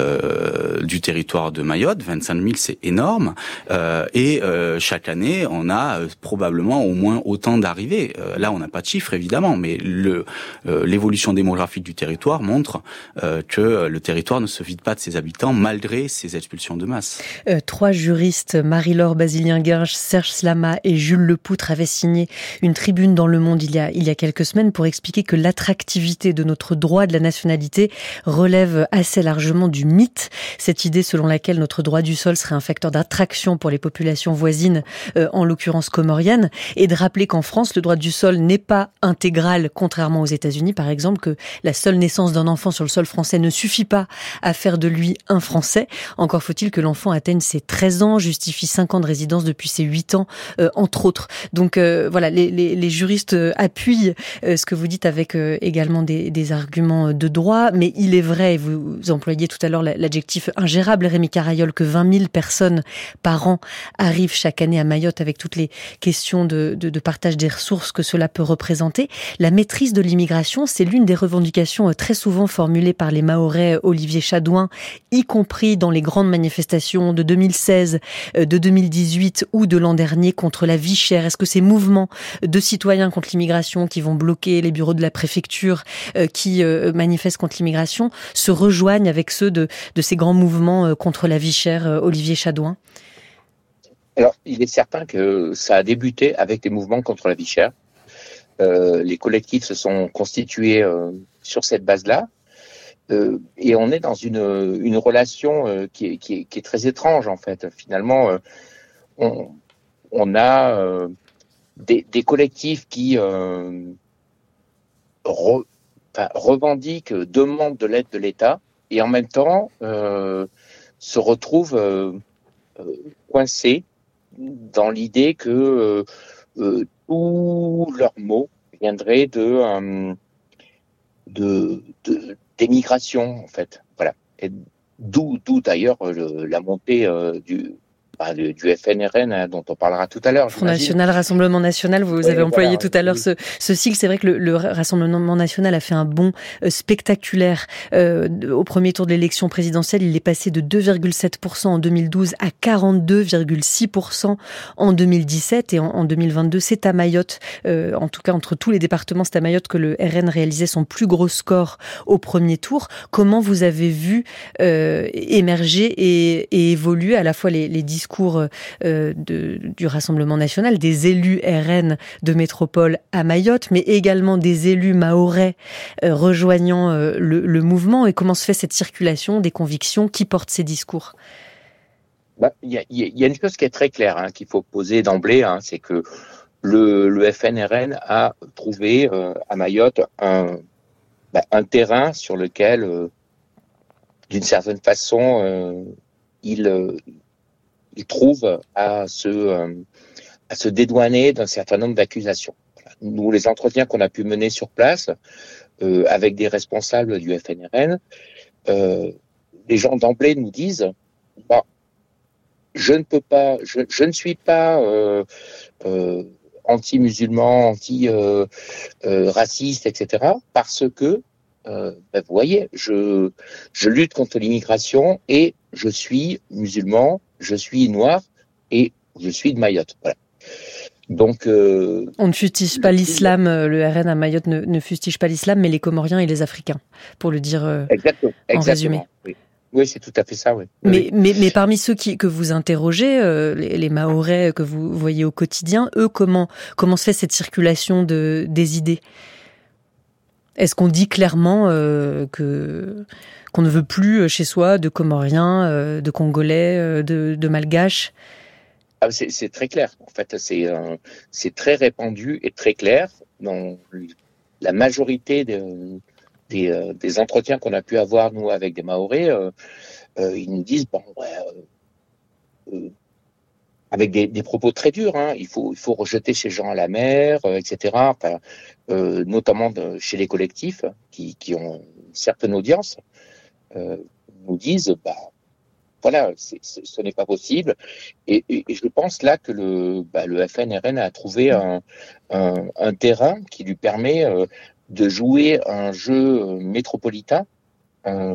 euh, du territoire de Mayotte. vingt-cinq mille, c'est énorme, euh, et euh, chaque année on a euh, probablement au moins autant d'arrivées. Euh, là, on n'a pas de chiffres évidemment, mais le euh, l'évolution démographique du territoire montre euh, que le territoire ne se vide pas de ses habitants malgré ces expulsions de masse. Euh, trois juristes, Marie-Laure Basilien-Guinche, Serge Slama et Jules Lepoutre, avaient signé une tribune dans Le Monde il y a, il y a quelques semaines pour expliquer que l'attractivité de notre droit de la nationalité relève assez largement du mythe. Cette idée selon laquelle notre droit du sol serait un facteur d'attraction pour les populations voisines, euh, en l'occurrence comoriennes, et de rappeler qu'en France, le droit du sol n'est pas intégral, contrairement aux États-Unis par exemple, que la seule naissance d'un enfant sur le sol français ne suffit pas à faire de lui un Français. Encore faut-il que l'enfant atteigne ses treize ans, justifie cinq ans de résidence depuis ses huit ans, euh, entre autres. Donc euh, voilà, les, les, les juristes appuient euh, ce que vous dites avec euh, également des, des arguments de droit, mais il est vrai, vous, vous employiez tout à l'heure l'adjectif ingérable, Rémi Carayol, que vingt mille personnes par an arrivent chaque année à Mayotte avec toutes les questions de, de, de partage des ressources que cela peut représenter. La maîtrise de l'immigration, c'est l'une des revendications très souvent formulées par les Mahorais Olivier Chadouin, y compris dans les grandes manifestations de deux mille seize, de deux mille dix-huit ou de l'an dernier contre la vie chère. Est-ce que ces mouvements de citoyens contre l'immigration qui vont bloquer les bureaux de la préfecture, euh, qui euh, manifestent contre l'immigration, se rejoignent avec ceux de, de ces grands mouvements euh, contre la vie chère, euh, Olivier Chadouin? Alors, il est certain que ça a débuté avec des mouvements contre la vie chère. Euh, les collectifs se sont constitués euh, sur cette base-là. Euh, et on est dans une, une relation euh, qui, est, qui, est, qui est très étrange, en fait. Finalement, euh, on, on a euh, des, des collectifs qui euh, re, enfin, revendiquent, demandent de l'aide de l'État, et en même temps euh, se retrouvent euh, euh, coincés dans l'idée que euh, euh, tous leurs mots viendraient de, euh, de, de d'émigration, en fait. Voilà. Et d'où, d'où d'ailleurs le, la montée euh, du, bah, du F N R N, hein, dont on parlera tout à l'heure. Front National, Rassemblement National, vous oui, avez employé voilà, tout à l'heure oui. ce, ce sigle. C'est vrai que le, le Rassemblement National a fait un bond euh, spectaculaire. Euh, au premier tour de l'élection présidentielle, il est passé de deux virgule sept pour cent en deux mille douze à quarante-deux virgule six pour cent en deux mille dix-sept. Et en, en deux mille vingt-deux, c'est à Mayotte, euh, en tout cas entre tous les départements, c'est à Mayotte que le R N réalisait son plus gros score au premier tour. Comment vous avez vu euh, émerger et, et évoluer à la fois les, les discours Euh, de, du Rassemblement National, des élus R N de métropole à Mayotte, mais également des élus mahorais euh, rejoignant euh, le, le mouvement, et comment se fait cette circulation des convictions, qui portent ces discours? Bah, y a, y a une chose qui est très claire, hein, qu'il faut poser d'emblée, hein, c'est que le, le F N R N a trouvé euh, à Mayotte un, bah, un terrain sur lequel, euh, d'une certaine façon, euh, il euh, il trouve à se, euh, à se dédouaner d'un certain nombre d'accusations. Nous, les entretiens qu'on a pu mener sur place, euh, avec des responsables du F N R N, euh, les gens d'emblée nous disent, bah, je ne peux pas, je, je ne suis pas euh, euh, anti-musulman, anti-raciste, euh, euh, et cetera, parce que, euh, ben, vous voyez, je, je lutte contre l'immigration et je suis musulman, je suis noir et je suis de Mayotte. Voilà. Donc, euh, on ne fustige pas l'islam, le R N à Mayotte ne, ne fustige pas l'islam, mais les Comoriens et les Africains, pour le dire euh, exactement, en exactement, résumé. Oui, oui, c'est tout à fait ça. Oui. Mais, oui. mais, mais parmi ceux qui, que vous interrogez, euh, les, les Mahorais que vous voyez au quotidien, eux, comment, comment se fait cette circulation de, des idées ? Est-ce qu'on dit clairement euh, que qu'on ne veut plus chez soi de Comoriens, euh, de Congolais, euh, de, de Malgaches? Ah, c'est, c'est très clair. En fait, c'est, euh, c'est très répandu et très clair dans la majorité de, des, euh, des entretiens qu'on a pu avoir, nous, avec des Mahorais, euh, euh, ils nous disent, bon, ouais, euh, euh, avec des, des propos très durs, hein, il faut, il faut rejeter ces gens à la mer, euh, et cetera. Enfin, euh, notamment de, chez les collectifs qui, qui ont une certaine audience, euh, nous disent, bah, voilà, c'est, c'est, ce n'est pas possible. Et, et, et je pense là que le, bah, le F N R N a trouvé un, un, un terrain qui lui permet euh, de jouer un jeu métropolitain, un,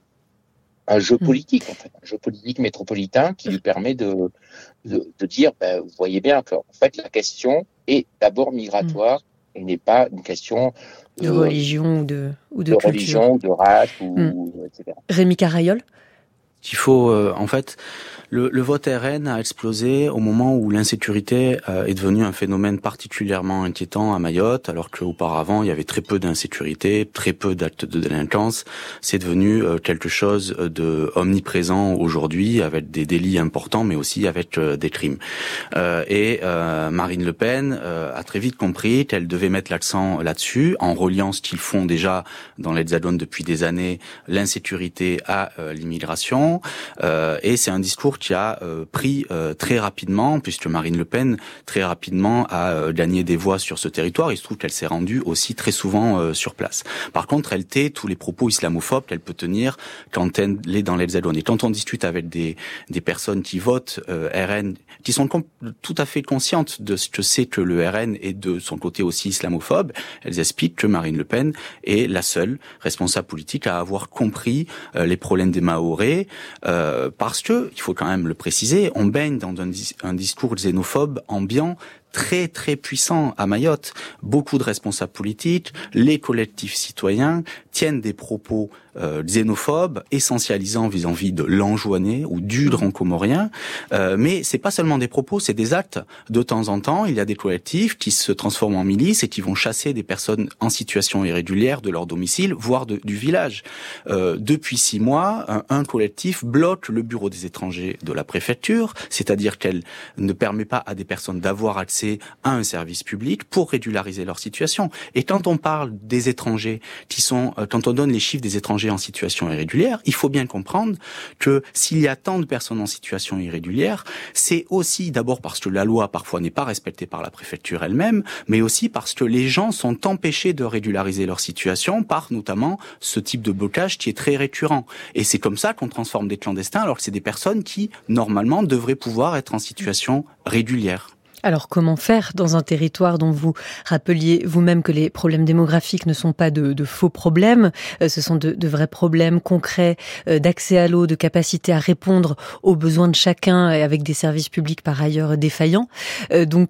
un jeu politique en fait, un jeu politique métropolitain qui lui permet de, de, de dire, bah, vous voyez bien qu'en fait la question est d'abord migratoire et n'est pas une question de, de religion ou de, ou de, de culture. religion ou de race, ou, mm. et cetera. Rémi Carayol. Il faut, euh, en fait, le, le vote R N a explosé au moment où l'insécurité euh, est devenue un phénomène particulièrement inquiétant à Mayotte, alors qu'auparavant il y avait très peu d'insécurité, très peu d'actes de délinquance. C'est devenu euh, quelque chose de omniprésent aujourd'hui, avec des délits importants, mais aussi avec euh, des crimes. Euh, et euh, Marine Le Pen euh, a très vite compris qu'elle devait mettre l'accent là-dessus, en reliant ce qu'ils font déjà dans l'Hexagone depuis des années, l'insécurité à euh, l'immigration. Euh, et c'est un discours qui a euh, pris euh, très rapidement, puisque Marine Le Pen très rapidement a euh, gagné des voix sur ce territoire. Il se trouve qu'elle s'est rendue aussi très souvent euh, sur place. Par contre, elle tait tous les propos islamophobes qu'elle peut tenir quand elle est dans l'Hexagone. Et quand on discute avec des des personnes qui votent euh, R N, qui sont com- tout à fait conscientes de ce que c'est que le R N et de son côté aussi islamophobe, elles expliquent que Marine Le Pen est la seule responsable politique à avoir compris euh, les problèmes des Mahorais, euh, parce que, il faut quand même le préciser, on baigne dans un, un discours xénophobe ambiant très très puissant à Mayotte. Beaucoup de responsables politiques, les collectifs citoyens tiennent des propos euh, xénophobes, essentialisant vis-à-vis de l'Anjouanais ou du Grand Comorien. Euh, mais c'est pas seulement des propos, c'est des actes. De temps en temps, il y a des collectifs qui se transforment en milices et qui vont chasser des personnes en situation irrégulière de leur domicile, voire de, du village. Euh, depuis six mois, un, un collectif bloque le bureau des étrangers de la préfecture, c'est-à-dire qu'elle ne permet pas à des personnes d'avoir accès à un service public pour régulariser leur situation. Et quand on parle des étrangers qui sont, quand on donne les chiffres des étrangers en situation irrégulière, il faut bien comprendre que s'il y a tant de personnes en situation irrégulière, c'est aussi d'abord parce que la loi parfois n'est pas respectée par la préfecture elle-même, mais aussi parce que les gens sont empêchés de régulariser leur situation par notamment ce type de blocage qui est très récurrent. Et c'est comme ça qu'on transforme des clandestins alors que c'est des personnes qui, normalement, devraient pouvoir être en situation régulière. Alors comment faire dans un territoire dont vous rappeliez vous-même que les problèmes démographiques ne sont pas de, de faux problèmes, euh, ce sont de, de vrais problèmes concrets euh, d'accès à l'eau, de capacité à répondre aux besoins de chacun et avec des services publics par ailleurs défaillants. Euh, donc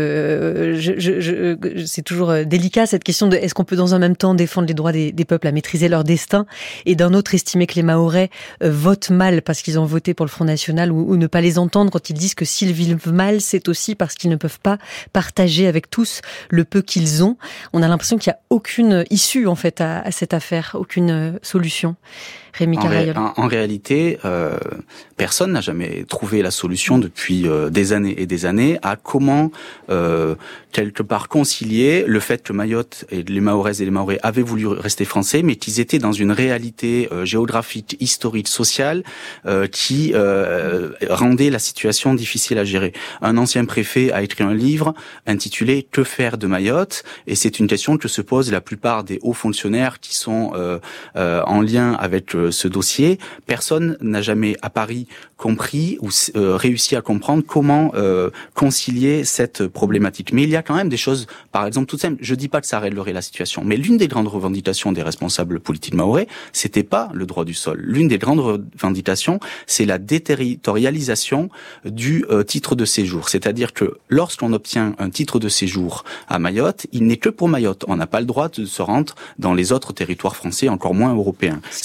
euh, je, je, je, c'est toujours délicat cette question de est-ce qu'on peut dans un même temps défendre les droits des, des peuples à maîtriser leur destin et d'un autre estimer que les Mahorais euh, votent mal parce qu'ils ont voté pour le Front National ou, ou ne pas les entendre quand ils disent que s'ils vivent mal, c'est aussi parce qu'ils ne peuvent pas partager avec tous le peu qu'ils ont. On a l'impression qu'il n'y a aucune issue en fait à, à cette affaire, aucune solution. Rémi Carayol. En, ré, en, en réalité, euh, personne n'a jamais trouvé la solution depuis euh, des années et des années à comment euh, quelque part concilier le fait que Mayotte et les Mahoraises et les Mahorais avaient voulu rester français, mais qu'ils étaient dans une réalité euh, géographique, historique, sociale euh, qui euh, rendait la situation difficile à gérer. Un ancien préfet a écrit un livre intitulé « Que faire de Mayotte ?» et c'est une question que se posent la plupart des hauts fonctionnaires qui sont euh, euh, en lien avec euh, ce dossier. Personne n'a jamais à Paris compris ou euh, réussi à comprendre comment euh, concilier cette problématique. Mais il y a quand même des choses, par exemple, tout simple. Je dis pas que ça réglerait la situation, mais l'une des grandes revendications des responsables politiques mahorais, c'était pas le droit du sol. L'une des grandes revendications, c'est la déterritorialisation du euh, titre de séjour. C'est-à-dire que lorsqu'on obtient un titre de séjour à Mayotte, il n'est que pour Mayotte. On n'a pas le droit de se rendre dans les autres territoires français, encore moins européens. C'est encore une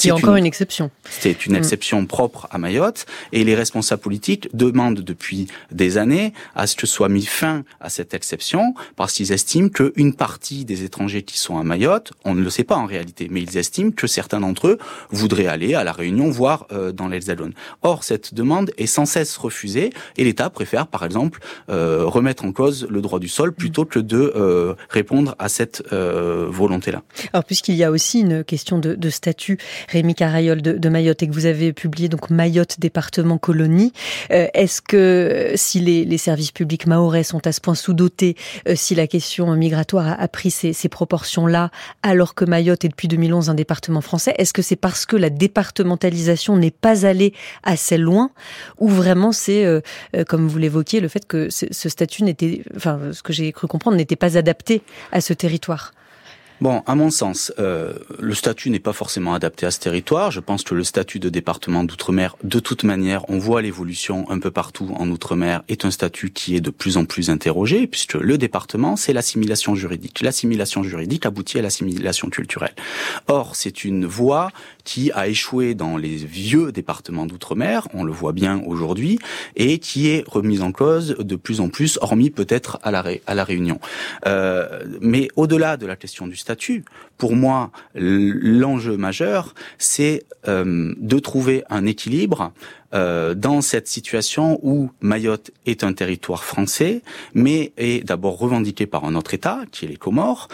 une exception. C'était une mmh. exception propre à Mayotte, et les responsables politiques demandent depuis des années à ce que soit mis fin à cette exception, parce qu'ils estiment qu'une partie des étrangers qui sont à Mayotte, on ne le sait pas en réalité, mais ils estiment que certains d'entre eux voudraient aller à la Réunion, voire euh, dans l'Hexagone. Or, cette demande est sans cesse refusée, et l'État préfère, par exemple, euh, remettre en cause le droit du sol plutôt que de euh, répondre à cette euh, volonté-là. Alors, puisqu'il y a aussi une question de, de statut, Rémi Carayol de, de Mayotte, et que vous avez publié donc Mayotte, département colonie, euh, est-ce que si les, les services publics mahorais sont à ce point sous-dotés, euh, si la question migratoire a, a pris ces, ces proportions-là, alors que Mayotte est depuis deux mille onze un département français, est-ce que c'est parce que la départementalisation n'est pas allée assez loin, ou vraiment c'est, euh, euh, comme vous l'évoquiez, le fait que ce, ce statut n'était, enfin, ce que j'ai cru comprendre, n'était pas adapté à ce territoire? Bon, à mon sens, euh, le statut n'est pas forcément adapté à ce territoire. Je pense que le statut de département d'outre-mer, de toute manière, on voit l'évolution un peu partout en outre-mer, est un statut qui est de plus en plus interrogé, puisque le département, c'est l'assimilation juridique. L'assimilation juridique aboutit à l'assimilation culturelle. Or, c'est une voie qui a échoué dans les vieux départements d'outre-mer, on le voit bien aujourd'hui, et qui est remise en cause de plus en plus, hormis peut-être à la, Ré- à la Réunion. Euh, mais au-delà de la question du statut, pour moi, l'enjeu majeur, c'est euh, de trouver un équilibre euh, dans cette situation où Mayotte est un territoire français, mais est d'abord revendiqué par un autre État, qui est les Comores,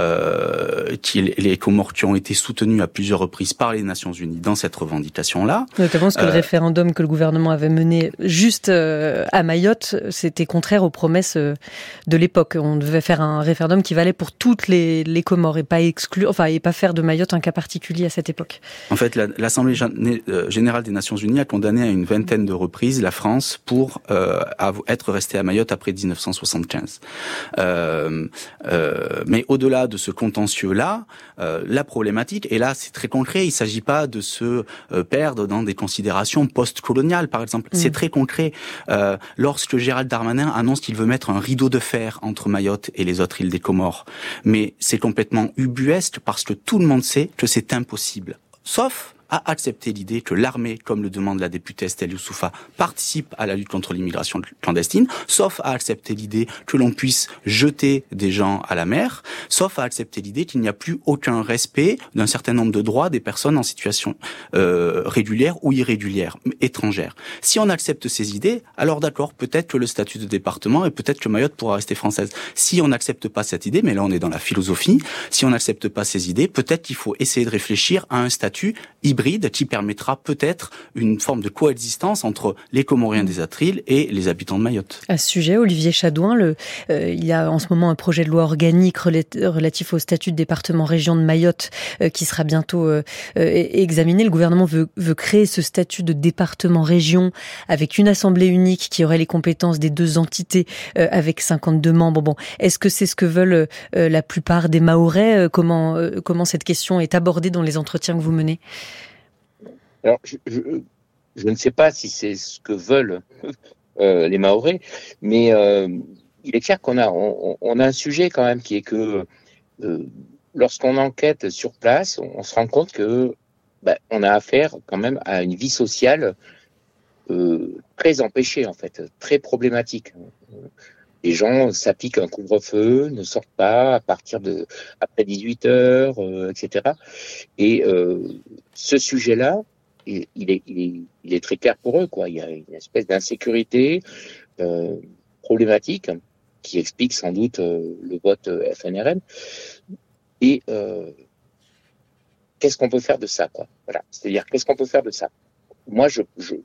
euh, qui est les Comores qui ont été soutenus à plusieurs reprises par les Nations Unies dans cette revendication-là. Notamment parce que euh, le référendum que le gouvernement avait mené juste euh, à Mayotte, c'était contraire aux promesses euh, de l'époque. On devait faire un référendum qui valait pour toutes les, les Comores et pas exclure, enfin, et pas faire de Mayotte un cas particulier à cette époque. En fait, la, l'Assemblée générale des Nations Unies a condamné à une vingtaine de reprises la France pour euh, être restée à Mayotte après dix-neuf cent soixante-quinze. Euh, euh, mais au-delà de ce contentieux-là, euh, la problématique, et là c'est très concret, il ne s'agit pas de se euh, perdre dans des considérations post-coloniales, par exemple. Mmh. C'est très concret. Euh, lorsque Gérald Darmanin annonce qu'il veut mettre un rideau de fer entre Mayotte et les autres îles des Comores, mais c'est complètement ubuesque parce que tout le monde sait que c'est impossible. Sauf à accepter l'idée que l'armée, comme le demande la députée Estelle Youssoufa, participe à la lutte contre l'immigration clandestine, sauf à accepter l'idée que l'on puisse jeter des gens à la mer, sauf à accepter l'idée qu'il n'y a plus aucun respect d'un certain nombre de droits des personnes en situation euh, régulière ou irrégulière, étrangère. Si on accepte ces idées, alors d'accord, peut-être que le statut de département et peut-être que Mayotte pourra rester française. Si on n'accepte pas cette idée, mais là on est dans la philosophie, si on n'accepte pas ces idées, peut-être qu'il faut essayer de réfléchir à un statut hybride qui permettra peut-être une forme de coexistence entre les Comoriens des autres îles et les habitants de Mayotte. À ce sujet, Olivier Chadouin, le, euh, il y a en ce moment un projet de loi organique relatif au statut de département-région de Mayotte euh, qui sera bientôt euh, euh, examiné. Le gouvernement veut, veut créer ce statut de département-région avec une assemblée unique qui aurait les compétences des deux entités euh, avec cinquante-deux membres. Bon, est-ce que c'est ce que veulent euh, la plupart des Mahorais euh, comment, euh, comment cette question est abordée dans les entretiens que vous menez ? Alors, je, je, je ne sais pas si c'est ce que veulent euh, les Mahorais, mais euh, il est clair qu'on a, on, on a un sujet quand même qui est que euh, lorsqu'on enquête sur place, on, on se rend compte que bah, on a affaire quand même à une vie sociale euh, très empêchée en fait, très problématique. Les gens s'appliquent un couvre-feu, ne sortent pas à partir de après dix-huit heures, euh, et cetera. Et euh, ce sujet-là, il est, il, est, il est très clair pour eux, quoi. Il y a une espèce d'insécurité euh, problématique qui explique sans doute euh, le vote F N R M. Et euh, qu'est-ce qu'on peut faire de ça, quoi. Voilà. C'est-à-dire, qu'est-ce qu'on peut faire de ça? Moi, je, je,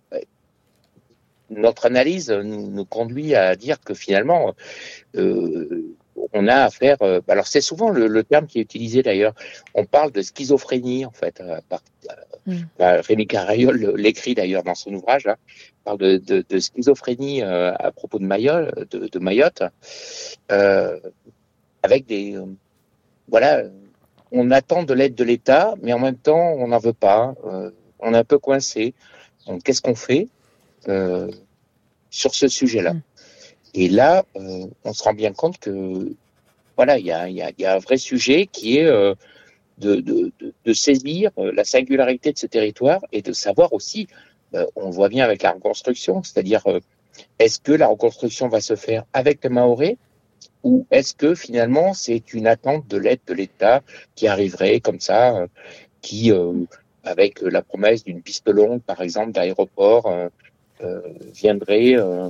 notre analyse nous, nous conduit à dire que finalement, euh, on a affaire. Euh, alors, c'est souvent le, le terme qui est utilisé d'ailleurs. On parle de schizophrénie, en fait. Euh, par, euh, mm. bah, Rémi Carayol l'écrit d'ailleurs dans son ouvrage. Là, il parle de, de, de schizophrénie euh, à propos de Mayotte, de, de Mayotte, euh, avec des. Euh, voilà, on attend de l'aide de l'État, mais en même temps, on n'en veut pas. Euh, on est un peu coincé. Donc, qu'est-ce qu'on fait euh, sur ce sujet-là? Mm. Et là, euh, on se rend bien compte que voilà, il y a, y, a, y a un vrai sujet qui est euh, de, de, de, de saisir la singularité de ces territoires et de savoir aussi, euh, on voit bien avec la reconstruction, c'est-à-dire euh, est-ce que la reconstruction va se faire avec les Mahorais ou est-ce que finalement c'est une attente de l'aide de l'État qui arriverait comme ça, euh, qui, euh, avec la promesse d'une piste longue, par exemple, d'aéroport, euh, euh, viendrait... Euh,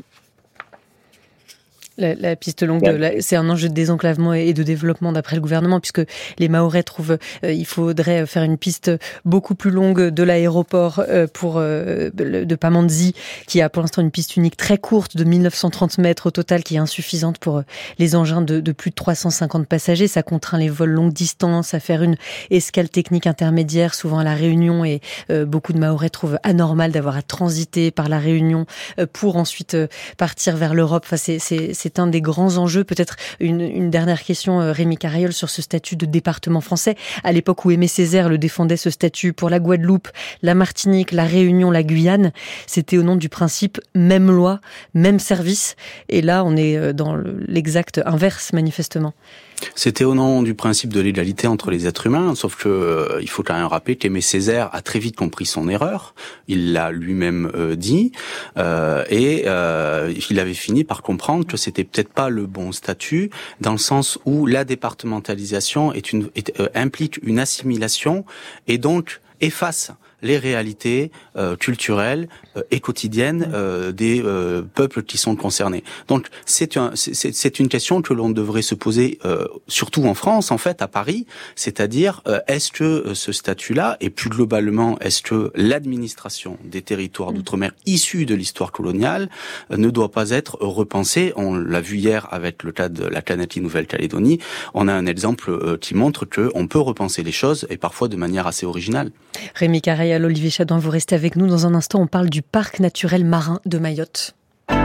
La, la piste longue, de la, c'est un enjeu de désenclavement et de développement d'après le gouvernement, puisque les Mahorais trouvent euh, il faudrait faire une piste beaucoup plus longue de l'aéroport euh, pour euh, de Pamandzi, qui a pour l'instant une piste unique très courte de mille neuf cent trente mètres au total, qui est insuffisante pour euh, les engins de, de plus de trois cent cinquante passagers. Ça contraint les vols longue distance à faire une escale technique intermédiaire, souvent à la Réunion, et euh, beaucoup de Mahorais trouvent anormal d'avoir à transiter par la Réunion euh, pour ensuite euh, partir vers l'Europe. Enfin, c'est, c'est C'est un des grands enjeux. Peut-être une, une dernière question, Rémi Carayol, sur ce statut de département français. À l'époque où Aimé Césaire le défendait, ce statut pour la Guadeloupe, la Martinique, la Réunion, la Guyane, c'était au nom du principe même loi, même service. Et là, on est dans l'exact inverse, manifestement. C'était au nom du principe de l'égalité entre les êtres humains, sauf que euh, il faut quand même rappeler qu'Aimé Césaire a très vite compris son erreur. Il l'a lui-même euh, dit, euh, et euh, il avait fini par comprendre que c'était peut-être pas le bon statut, dans le sens où la départementalisation est une est, euh, implique une assimilation et donc efface les réalités euh, culturelles euh, et quotidiennes euh, des euh, peuples qui sont concernés. Donc c'est, un, c'est, c'est une question que l'on devrait se poser, euh, surtout en France, en fait, à Paris, c'est-à-dire euh, est-ce que euh, ce statut-là, et plus globalement, est-ce que l'administration des territoires d'outre-mer issus de l'histoire coloniale euh, ne doit pas être repensée. On l'a vu hier avec le cas de la Kanaky Nouvelle-Calédonie. On a un exemple euh, qui montre qu'on peut repenser les choses, et parfois de manière assez originale. Rémi Carayol, Olivier Chadouin, vous restez avec nous. Dans un instant, on parle du parc naturel marin de Mayotte.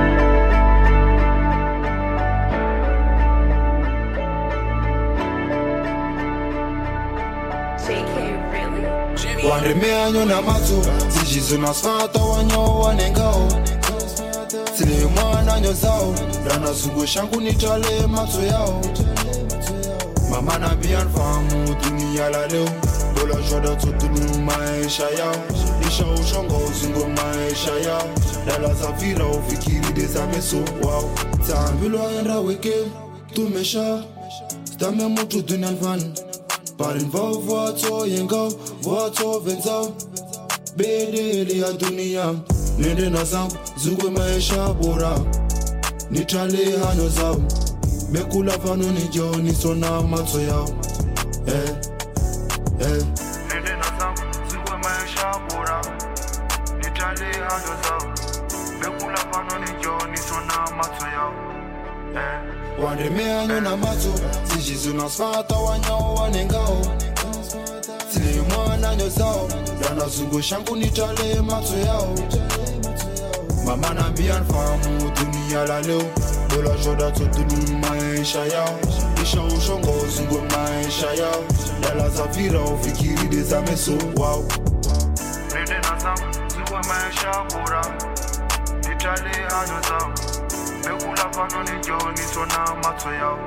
Dola joda tutunu maisha yao Lisha ushongo usungo maisha yao Dala zafira ufikiri deza meso wow Tambilo aenda weke tumesha Stame mutu dunalvan Parin vau vato yenga Vato venzao Bedeli ya dunia Nende na zangu zungwe maisha bora Nitale hanyo zao Mekula vano nijo nisona mato yao Eh Hey. Nende na zangu zingwe maisha bora Nitale hano zao Mekula pano ni joni sona mato yao Hey. Wande meanyo na mato Sijizu na sfata wanyo wanengao Sili mwana nyo zao Dana zungu shangu nitale mato yao Mama na bian famu dunia la leo Dola joda tutunu maisha yao Isha ushongo zungu maisha yao Dala zafira ufikiri deza meso wow Nende na zangu zungwe maisha bora Nitale hanyo zao Mekula pano ni joni sona mato yao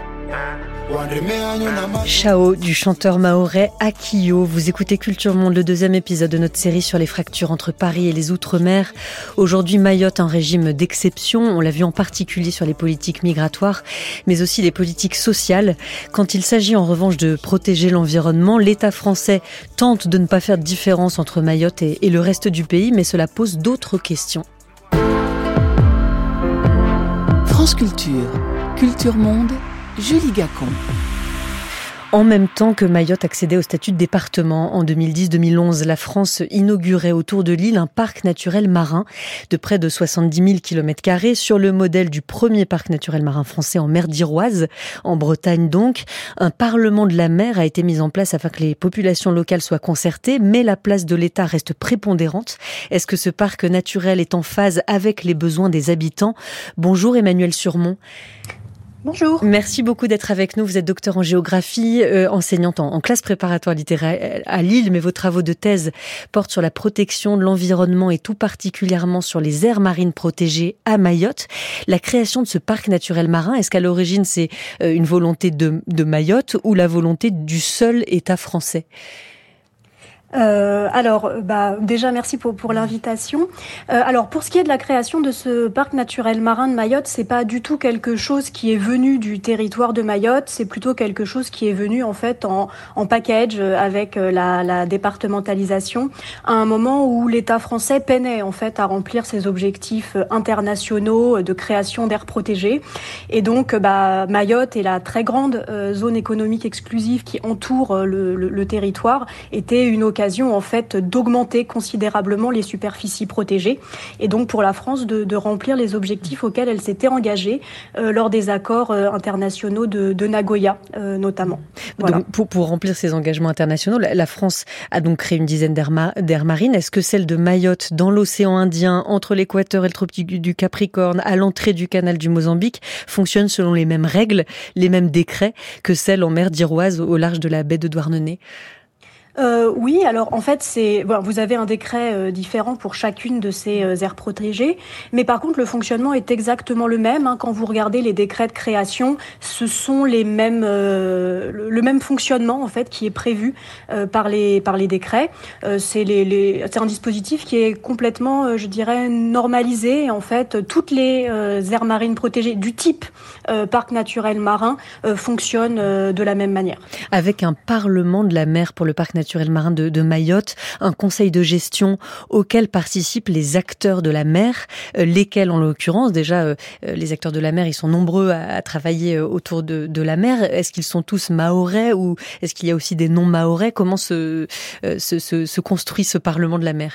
Chao du chanteur mahorais Akio. Vous écoutez Culture Monde, le deuxième épisode de notre série sur les fractures entre Paris et les Outre-mer. Aujourd'hui, Mayotte, un régime d'exception. On l'a vu en particulier sur les politiques migratoires, mais aussi les politiques sociales. Quand il s'agit en revanche de protéger l'environnement, l'État français tente de ne pas faire de différence entre Mayotte et, et le reste du pays, mais cela pose d'autres questions. France Culture, Culture Monde, Julie Gacon. En même temps que Mayotte accédait au statut de département, en deux mille dix deux mille onze, la France inaugurait autour de l'île un parc naturel marin de près de soixante-dix mille kilomètres carrés, sur le modèle du premier parc naturel marin français en mer d'Iroise, en Bretagne donc. Un parlement de la mer a été mis en place afin que les populations locales soient concertées, mais la place de l'État reste prépondérante. Est-ce que ce parc naturel est en phase avec les besoins des habitants ? Bonjour Emmanuel Surmont. Bonjour. Merci beaucoup d'être avec nous. Vous êtes docteur en géographie, euh, enseignante en, en classe préparatoire littéraire à Lille, mais vos travaux de thèse portent sur la protection de l'environnement et tout particulièrement sur les aires marines protégées à Mayotte. La création de ce parc naturel marin, est-ce qu'à l'origine c'est euh, une volonté de, de Mayotte ou la volonté du seul État français ? Euh, alors, bah, déjà merci pour pour l'invitation. Euh, alors, pour ce qui est de la création de ce parc naturel marin de Mayotte, c'est pas du tout quelque chose qui est venu du territoire de Mayotte. C'est plutôt quelque chose qui est venu en fait en en package avec la la départementalisation à un moment où l'État français peinait en fait à remplir ses objectifs internationaux de création d'aires protégées. Et donc, bah, Mayotte et la très grande euh, zone économique exclusive qui entoure le le, le territoire était une occasion en fait d'augmenter considérablement les superficies protégées et donc pour la France de, de remplir les objectifs auxquels elle s'était engagée euh, lors des accords euh, internationaux de, de Nagoya euh, notamment. Voilà. Donc, pour, pour remplir ces engagements internationaux, la, la France a donc créé une dizaine d'aires, ma- d'aires marines. Est-ce que celle de Mayotte dans l'océan Indien, entre l'équateur et le tropique du, du Capricorne, à l'entrée du canal du Mozambique, fonctionne selon les mêmes règles, les mêmes décrets que celle en mer d'Iroise au large de la baie de Douarnenez ? Euh, oui, alors en fait, c'est bon, vous avez un décret euh, différent pour chacune de ces euh, aires protégées, mais par contre, le fonctionnement est exactement le même. Hein. Quand vous regardez les décrets de création, ce sont les mêmes, euh, le, le même fonctionnement en fait qui est prévu euh, par les par les décrets. Euh, c'est les, les c'est un dispositif qui est complètement, euh, je dirais, normalisé. En fait, toutes les euh, aires marines protégées du type euh, parc naturel marin euh, fonctionnent euh, de la même manière. Avec un parlement de la mer pour le parc naturel naturel marin de, de Mayotte, un conseil de gestion auquel participent les acteurs de la mer, euh, lesquels en l'occurrence, déjà euh, les acteurs de la mer, ils sont nombreux à, à travailler euh, autour de, de la mer. Est-ce qu'ils sont tous mahorais ou est-ce qu'il y a aussi des non-mahorais ? Comment se, euh, se, se, se construit ce parlement de la mer ?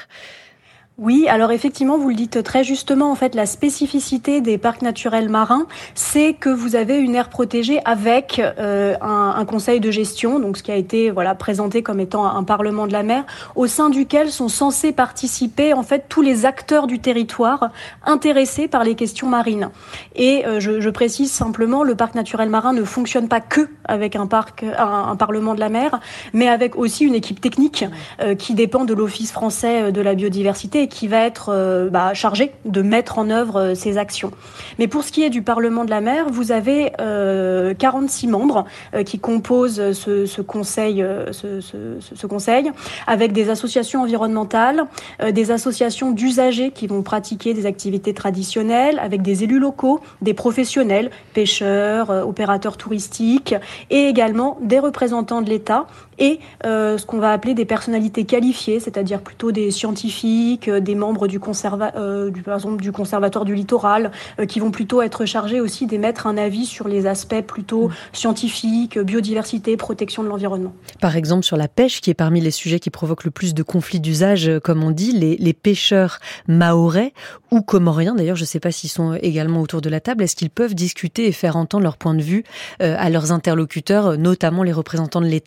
Oui, alors effectivement, vous le dites très justement, en fait, la spécificité des parcs naturels marins, c'est que vous avez une aire protégée avec euh, un, un conseil de gestion, donc ce qui a été voilà présenté comme étant un parlement de la mer, au sein duquel sont censés participer en fait tous les acteurs du territoire intéressés par les questions marines. Et euh, je, je précise simplement, le parc naturel marin ne fonctionne pas que avec un parc, un, un parlement de la mer, mais avec aussi une équipe technique euh, qui dépend de l'Office français de la biodiversité, qui va être euh, bah, chargé de mettre en œuvre euh, ces actions. Mais pour ce qui est du Parlement de la mer, vous avez euh, quarante-six membres euh, qui composent ce, ce conseil, euh, ce, ce, ce conseil, avec des associations environnementales, euh, des associations d'usagers qui vont pratiquer des activités traditionnelles, avec des élus locaux, des professionnels, pêcheurs, euh, opérateurs touristiques, et également des représentants de l'État et euh, ce qu'on va appeler des personnalités qualifiées, c'est-à-dire plutôt des scientifiques, euh, des membres du, conserva- euh, du, par exemple, du Conservatoire du littoral, euh, qui vont plutôt être chargés aussi d'émettre un avis sur les aspects plutôt scientifiques, biodiversité, protection de l'environnement. Par exemple, sur la pêche, qui est parmi les sujets qui provoquent le plus de conflits d'usage, comme on dit, les, les pêcheurs mahorais ou comoriens, d'ailleurs, je ne sais pas s'ils sont également autour de la table, est-ce qu'ils peuvent discuter et faire entendre leur point de vue euh, à leurs interlocuteurs, notamment les représentants de l'État ?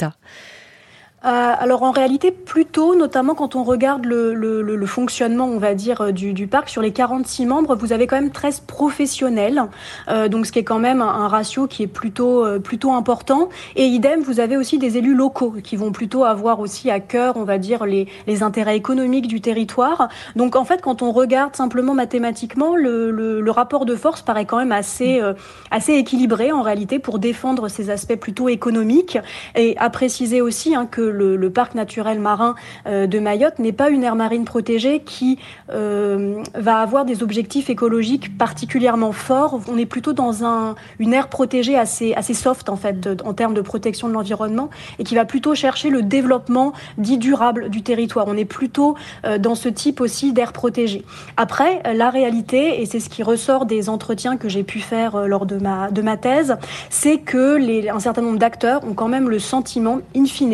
Euh, alors en réalité plutôt, notamment quand on regarde le, le, le fonctionnement, on va dire, du, du parc, sur les quarante-six membres, vous avez quand même treize professionnels, euh, donc ce qui est quand même un, un ratio qui est plutôt euh, plutôt important. Et idem, vous avez aussi des élus locaux qui vont plutôt avoir aussi à cœur, on va dire, les, les intérêts économiques du territoire. Donc en fait, quand on regarde simplement mathématiquement, le, le, le rapport de force paraît quand même assez euh, assez équilibré en réalité pour défendre ces aspects plutôt économiques. Et à préciser aussi hein, que Le, le parc naturel marin euh, de Mayotte n'est pas une aire marine protégée qui euh, va avoir des objectifs écologiques particulièrement forts. On est plutôt dans un, une aire protégée assez, assez soft en fait en termes de protection de l'environnement et qui va plutôt chercher le développement dit durable du territoire. On est plutôt euh, dans ce type aussi d'aire protégée. Après, la réalité, et c'est ce qui ressort des entretiens que j'ai pu faire euh, lors de ma, de ma thèse, c'est que les, un certain nombre d'acteurs ont quand même le sentiment, in fine,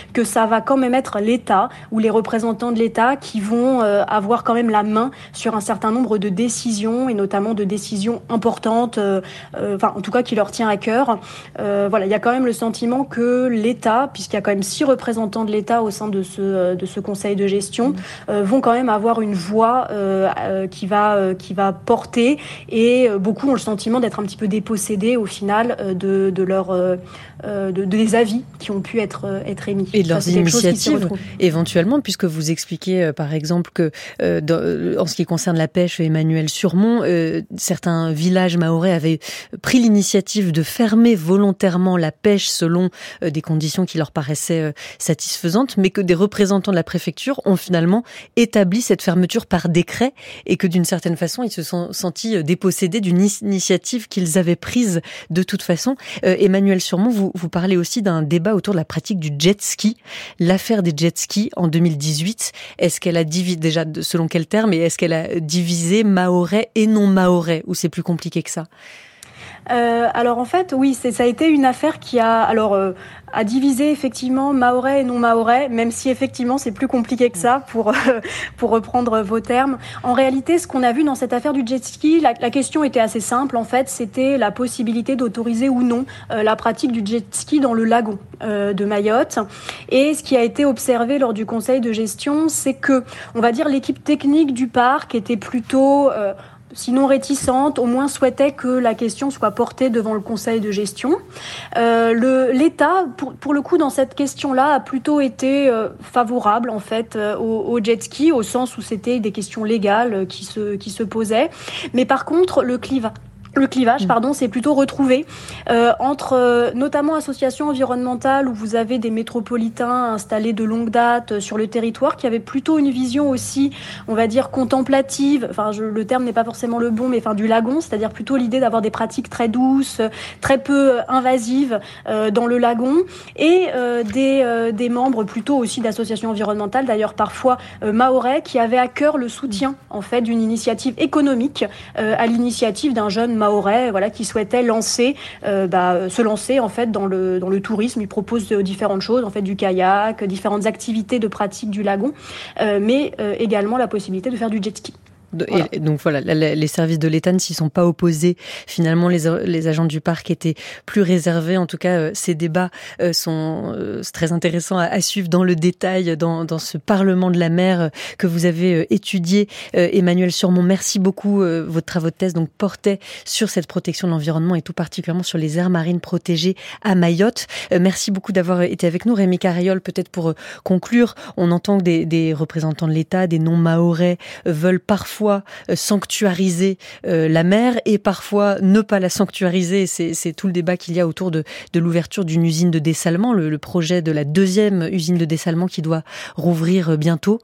que ça va quand même être l'État ou les représentants de l'État qui vont euh, avoir quand même la main sur un certain nombre de décisions et notamment de décisions importantes, euh, euh, enfin en tout cas qui leur tient à cœur. Euh, voilà, il y a quand même le sentiment que l'État, puisqu'il y a quand même six représentants de l'État au sein de ce de ce conseil de gestion, euh, vont quand même avoir une voix euh, euh, qui va euh, qui va porter, et euh, beaucoup ont le sentiment d'être un petit peu dépossédés au final euh, de de leur euh, de, de des avis qui ont pu être euh, être émis. Et de leurs Ça, initiatives éventuellement, puisque vous expliquez euh, par exemple que euh, dans, en ce qui concerne la pêche, Emmanuel Surmont, euh, certains villages mahorais avaient pris l'initiative de fermer volontairement la pêche selon euh, des conditions qui leur paraissaient euh, satisfaisantes, mais que des représentants de la préfecture ont finalement établi cette fermeture par décret, et que d'une certaine façon ils se sont sentis dépossédés d'une initiative qu'ils avaient prise de toute façon. Euh, Emmanuel Surmont, vous, vous parlez aussi d'un débat autour de la pratique du jet ski. L'affaire des jet skis en deux mille dix-huit, est-ce qu'elle a divisé, déjà selon quel terme, et est-ce qu'elle a divisé mahorais et non mahorais, ou c'est plus compliqué que ça? Euh, alors en fait, oui, c'est, ça a été une affaire qui a, alors, euh, a divisé effectivement mahorais et non mahorais, même si effectivement c'est plus compliqué que ça pour euh, pour reprendre vos termes. En réalité, ce qu'on a vu dans cette affaire du jet ski, la, la question était assez simple. En fait, c'était la possibilité d'autoriser ou non euh, la pratique du jet ski dans le lagon euh, de Mayotte. Et ce qui a été observé lors du conseil de gestion, c'est que, on va dire, l'équipe technique du parc était plutôt euh, sinon réticente, au moins souhaitait que la question soit portée devant le conseil de gestion. Euh, le, l'État, pour, pour le coup, dans cette question-là, a plutôt été euh, favorable, en fait, euh, au, au jet ski, au sens où c'était des questions légales qui se, qui se posaient. Mais par contre, le clivage, Le clivage, pardon, c'est plutôt retrouvé euh, entre euh, notamment associations environnementales où vous avez des métropolitains installés de longue date euh, sur le territoire qui avaient plutôt une vision aussi, on va dire, contemplative. Enfin, je, le terme n'est pas forcément le bon, mais enfin du lagon, c'est-à-dire plutôt l'idée d'avoir des pratiques très douces, très peu invasives euh, dans le lagon, et euh, des euh, des membres plutôt aussi d'associations environnementales, d'ailleurs parfois euh, mahorais, qui avaient à cœur le soutien en fait d'une initiative économique euh, à l'initiative d'un jeune mahorais, voilà, qui souhaitait lancer, euh, bah, se lancer en fait dans le dans le tourisme. Il propose euh, différentes choses, en fait du kayak, différentes activités de pratique du lagon, euh, mais euh, également la possibilité de faire du jet ski. Voilà. Et donc voilà, les services de l'État ne s'y sont pas opposés. Finalement, les, les agents du parc étaient plus réservés. En tout cas, ces débats sont très intéressants à suivre dans le détail, dans, dans ce Parlement de la mer que vous avez étudié. Emmanuel Surmont, merci beaucoup. Votre travaux de thèse donc portait sur cette protection de l'environnement et tout particulièrement sur les aires marines protégées à Mayotte. Merci beaucoup d'avoir été avec nous. Rémi Carayol, peut-être pour conclure, on entend que des, des représentants de l'État, des non-mahorais veulent parfois sanctuariser euh, la mer et parfois ne pas la sanctuariser. C'est, c'est tout le débat qu'il y a autour de, de l'ouverture d'une usine de dessalement, le, le projet de la deuxième usine de dessalement qui doit rouvrir bientôt.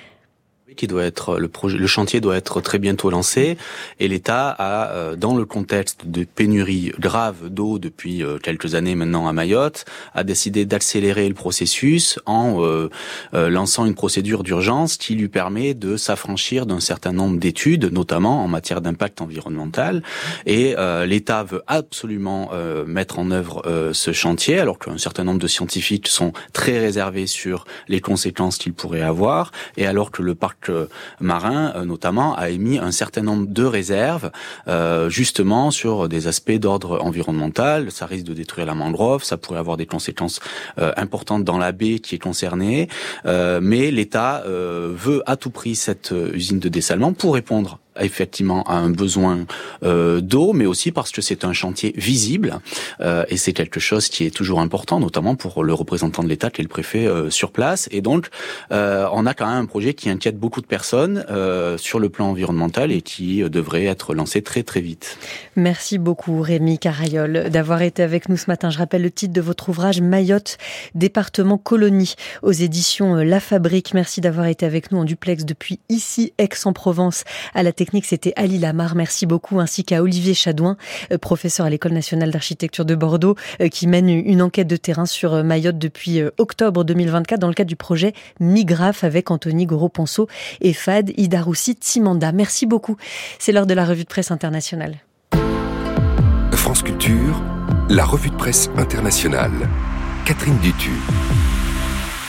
Qui doit être le projet, le chantier doit être très bientôt lancé, et l'État a, euh, dans le contexte de pénurie grave d'eau depuis euh, quelques années maintenant à Mayotte, a décidé d'accélérer le processus en euh, euh, lançant une procédure d'urgence qui lui permet de s'affranchir d'un certain nombre d'études, notamment en matière d'impact environnemental. Et euh, l'État veut absolument euh, mettre en œuvre euh, ce chantier, alors qu'un certain nombre de scientifiques sont très réservés sur les conséquences qu'il pourrait avoir, et alors que le parc marin, notamment, a émis un certain nombre de réserves, euh, justement sur des aspects d'ordre environnemental. Ça risque de détruire la mangrove, ça pourrait avoir des conséquences euh, importantes dans la baie qui est concernée, euh, mais l'État euh, veut à tout prix cette usine de dessalement pour répondre effectivement à un besoin euh, d'eau, mais aussi parce que c'est un chantier visible, euh, et c'est quelque chose qui est toujours important, notamment pour le représentant de l'État qui est le préfet euh, sur place. Et donc, euh, on a quand même un projet qui inquiète beaucoup de personnes euh, sur le plan environnemental et qui euh, devrait être lancé très très vite. Merci beaucoup Rémi Carayol d'avoir été avec nous ce matin. Je rappelle le titre de votre ouvrage, Mayotte, département colonie, aux éditions La Fabrique. Merci d'avoir été avec nous en duplex depuis ici, Aix-en-Provence, à la technique, c'était Ali Lamar. Merci beaucoup, ainsi qu'à Olivier Chadouin, professeur à l'École nationale d'architecture de Bordeaux, qui mène une enquête de terrain sur Mayotte depuis octobre deux mille vingt-quatre dans le cadre du projet Migraf avec Anthony Goro-Ponceau et Fad Idaroussi Tsimanda. Merci beaucoup. C'est l'heure de la revue de presse internationale. France Culture, la revue de presse internationale. Catherine Dutu.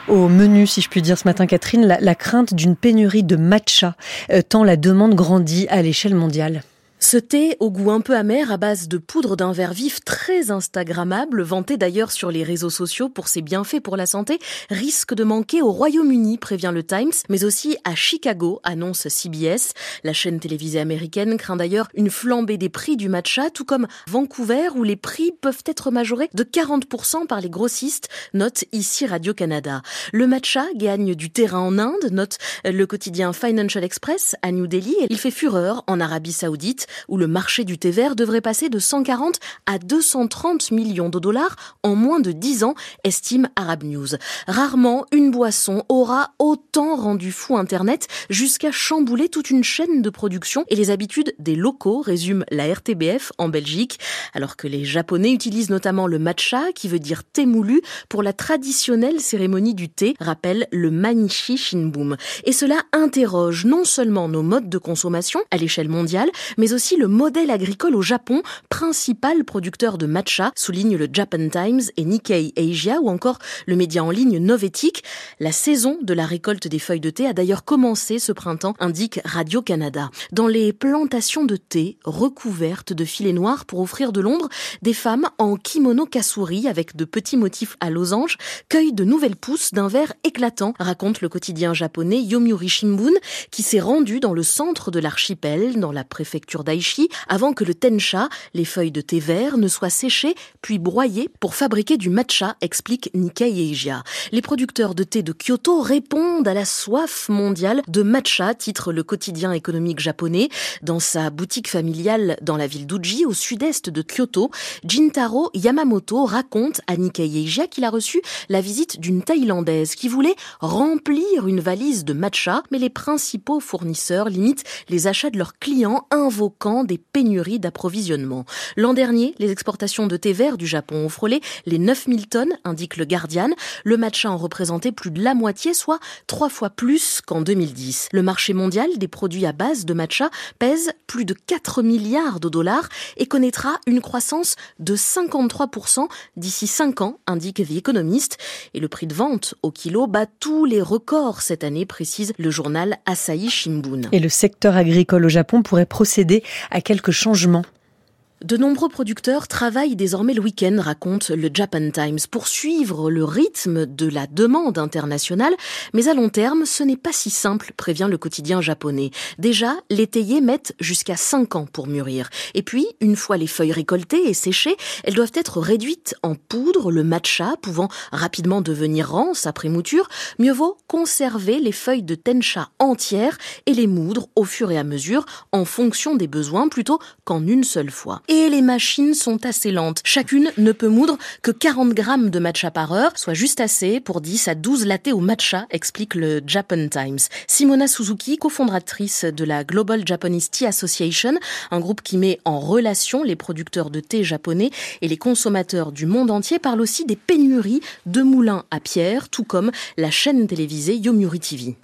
Au menu, si je puis dire ce matin, Catherine, la, la crainte d'une pénurie de matcha, euh, tant la demande grandit à l'échelle mondiale. Ce thé au goût un peu amer à base de poudre d'un vert vif très instagrammable, vanté d'ailleurs sur les réseaux sociaux pour ses bienfaits pour la santé, risque de manquer au Royaume-Uni, prévient le Times, mais aussi à Chicago, annonce C B S. La chaîne télévisée américaine craint d'ailleurs une flambée des prix du matcha, tout comme Vancouver où les prix peuvent être majorés de quarante pour cent par les grossistes, note ici Radio-Canada. Le matcha gagne du terrain en Inde, note le quotidien Financial Express à New Delhi. Il fait fureur en Arabie Saoudite, où le marché du thé vert devrait passer de cent quarante à deux cent trente millions de dollars en moins de dix ans, estime Arab News. Rarement une boisson aura autant rendu fou Internet jusqu'à chambouler toute une chaîne de production et les habitudes des locaux, résume la R T B F en Belgique, alors que les Japonais utilisent notamment le matcha, qui veut dire thé moulu, pour la traditionnelle cérémonie du thé, rappelle le Mainichi Shinbun. Et cela interroge non seulement nos modes de consommation à l'échelle mondiale, mais aussi le modèle agricole au Japon, principal producteur de matcha, souligne le Japan Times et Nikkei Asia, ou encore le média en ligne Novetic. La saison de la récolte des feuilles de thé a d'ailleurs commencé ce printemps, indique Radio-Canada. Dans les plantations de thé recouvertes de filets noirs pour offrir de l'ombre, des femmes en kimono kasuri avec de petits motifs à losange cueillent de nouvelles pousses d'un vert éclatant, raconte le quotidien japonais Yomiuri Shimbun, qui s'est rendu dans le centre de l'archipel, dans la préfecture d'Aichi, avant que le tencha, les feuilles de thé vert, ne soient séchées puis broyées pour fabriquer du matcha, explique Nikkei Asia. Les producteurs de thé de Kyoto répondent à la soif mondiale de matcha, titre le quotidien économique japonais. Dans sa boutique familiale dans la ville d'Uji, au sud-est de Kyoto, Jintaro Yamamoto raconte à Nikkei Asia qu'il a reçu la visite d'une Thaïlandaise qui voulait remplir une valise de matcha, mais les principaux fournisseurs limitent les achats de leurs clients, invoquant des pénuries d'approvisionnement. L'an dernier, les exportations de thé vert du Japon ont frôlé les neuf mille tonnes, indique le Guardian. Le matcha en représentait plus de la moitié, soit trois fois plus qu'en deux mille dix. Le marché mondial des produits à base de matcha pèse plus de quatre milliards de dollars et connaîtra une croissance de cinquante-trois pour cent d'ici cinq ans, indique The Economist. Et le prix de vente au kilo bat tous les records cette année, précise le journal Asahi Shimbun. Et le secteur agricole au Japon pourrait procéder à quelques changements. De nombreux producteurs travaillent désormais le week-end, raconte le Japan Times, pour suivre le rythme de la demande internationale. Mais à long terme, ce n'est pas si simple, prévient le quotidien japonais. Déjà, les théiers mettent jusqu'à cinq ans pour mûrir. Et puis, une fois les feuilles récoltées et séchées, elles doivent être réduites en poudre, le matcha pouvant rapidement devenir rance après mouture. Mieux vaut conserver les feuilles de tencha entières et les moudre au fur et à mesure en fonction des besoins plutôt qu'en une seule fois. Et les machines sont assez lentes. Chacune ne peut moudre que quarante grammes de matcha par heure, soit juste assez pour dix à douze lattés au matcha, explique le Japan Times. Simona Suzuki, cofondatrice de la Global Japanese Tea Association, un groupe qui met en relation les producteurs de thé japonais et les consommateurs du monde entier, parle aussi des pénuries de moulins à pierre, tout comme la chaîne télévisée Yomiuri T V.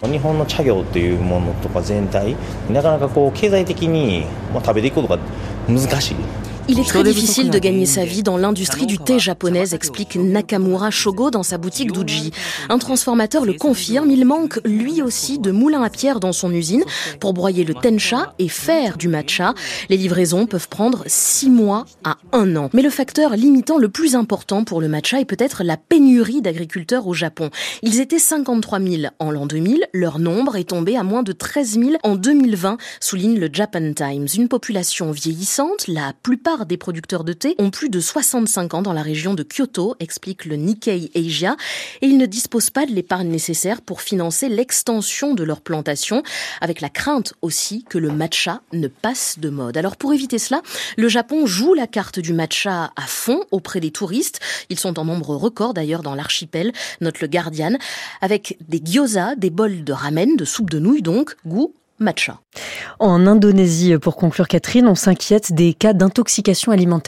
Il est très difficile de gagner sa vie dans l'industrie du thé japonaise, explique Nakamura Shogo dans sa boutique d'Uji. Un transformateur le confirme, il manque lui aussi de moulins à pierre dans son usine pour broyer le tencha et faire du matcha. Les livraisons peuvent prendre six mois à un an. Mais le facteur limitant le plus important pour le matcha est peut-être la pénurie d'agriculteurs au Japon. Ils étaient cinquante-trois mille en l'an deux mille, leur nombre est tombé à moins de treize mille en deux mille vingt, souligne le Japan Times. Une population vieillissante, la plupart des producteurs de thé ont plus de soixante-cinq ans dans la région de Kyoto, explique le Nikkei Asia, et ils ne disposent pas de l'épargne nécessaire pour financer l'extension de leur plantation, avec la crainte aussi que le matcha ne passe de mode. Alors pour éviter cela, le Japon joue la carte du matcha à fond auprès des touristes. Ils sont en nombre record d'ailleurs dans l'archipel, note le Guardian, avec des gyoza, des bols de ramen, de soupe de nouilles donc, goût matcha. En Indonésie, pour conclure Catherine, on s'inquiète des cas d'intoxication alimentaire.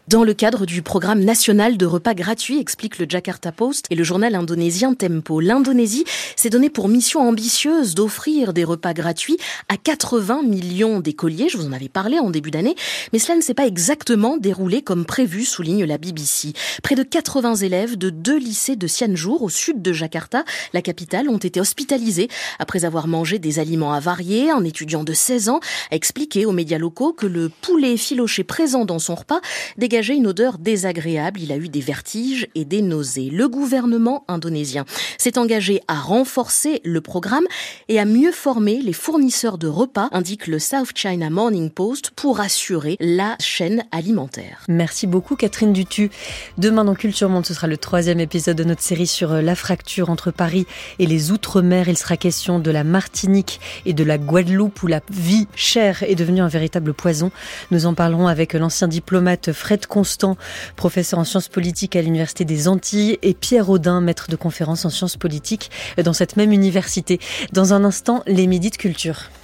Dans le cadre du programme national de repas gratuits, explique le Jakarta Post et le journal indonésien Tempo. L'Indonésie s'est donné pour mission ambitieuse d'offrir des repas gratuits à quatre-vingts millions d'écoliers. Je vous en avais parlé en début d'année, mais cela ne s'est pas exactement déroulé comme prévu, souligne la B B C. Près de quatre-vingts élèves de deux lycées de Cianjur, au sud de Jakarta, la capitale, ont été hospitalisés après avoir mangé des aliments avariés. Un étudiant de seize ans a expliqué aux médias locaux que le poulet filoché présent dans son repas dégageait une odeur désagréable. Il a eu des vertiges et des nausées. Le gouvernement indonésien s'est engagé à renforcer le programme et à mieux former les fournisseurs de repas, indique le South China Morning Post, pour assurer la chaîne alimentaire. Merci beaucoup Catherine Dutu. Demain dans Culture Monde, ce sera le troisième épisode de notre série sur la fracture entre Paris et les Outre-mer. Il sera question de la Martinique et de la Guadeloupe où la vie chère est devenue un véritable poison. Nous en parlerons avec l'ancien diplomate Fred Constant, professeur en sciences politiques à l'Université des Antilles, et Pierre Audin, maître de conférences en sciences politiques dans cette même université. Dans un instant, les midis de culture.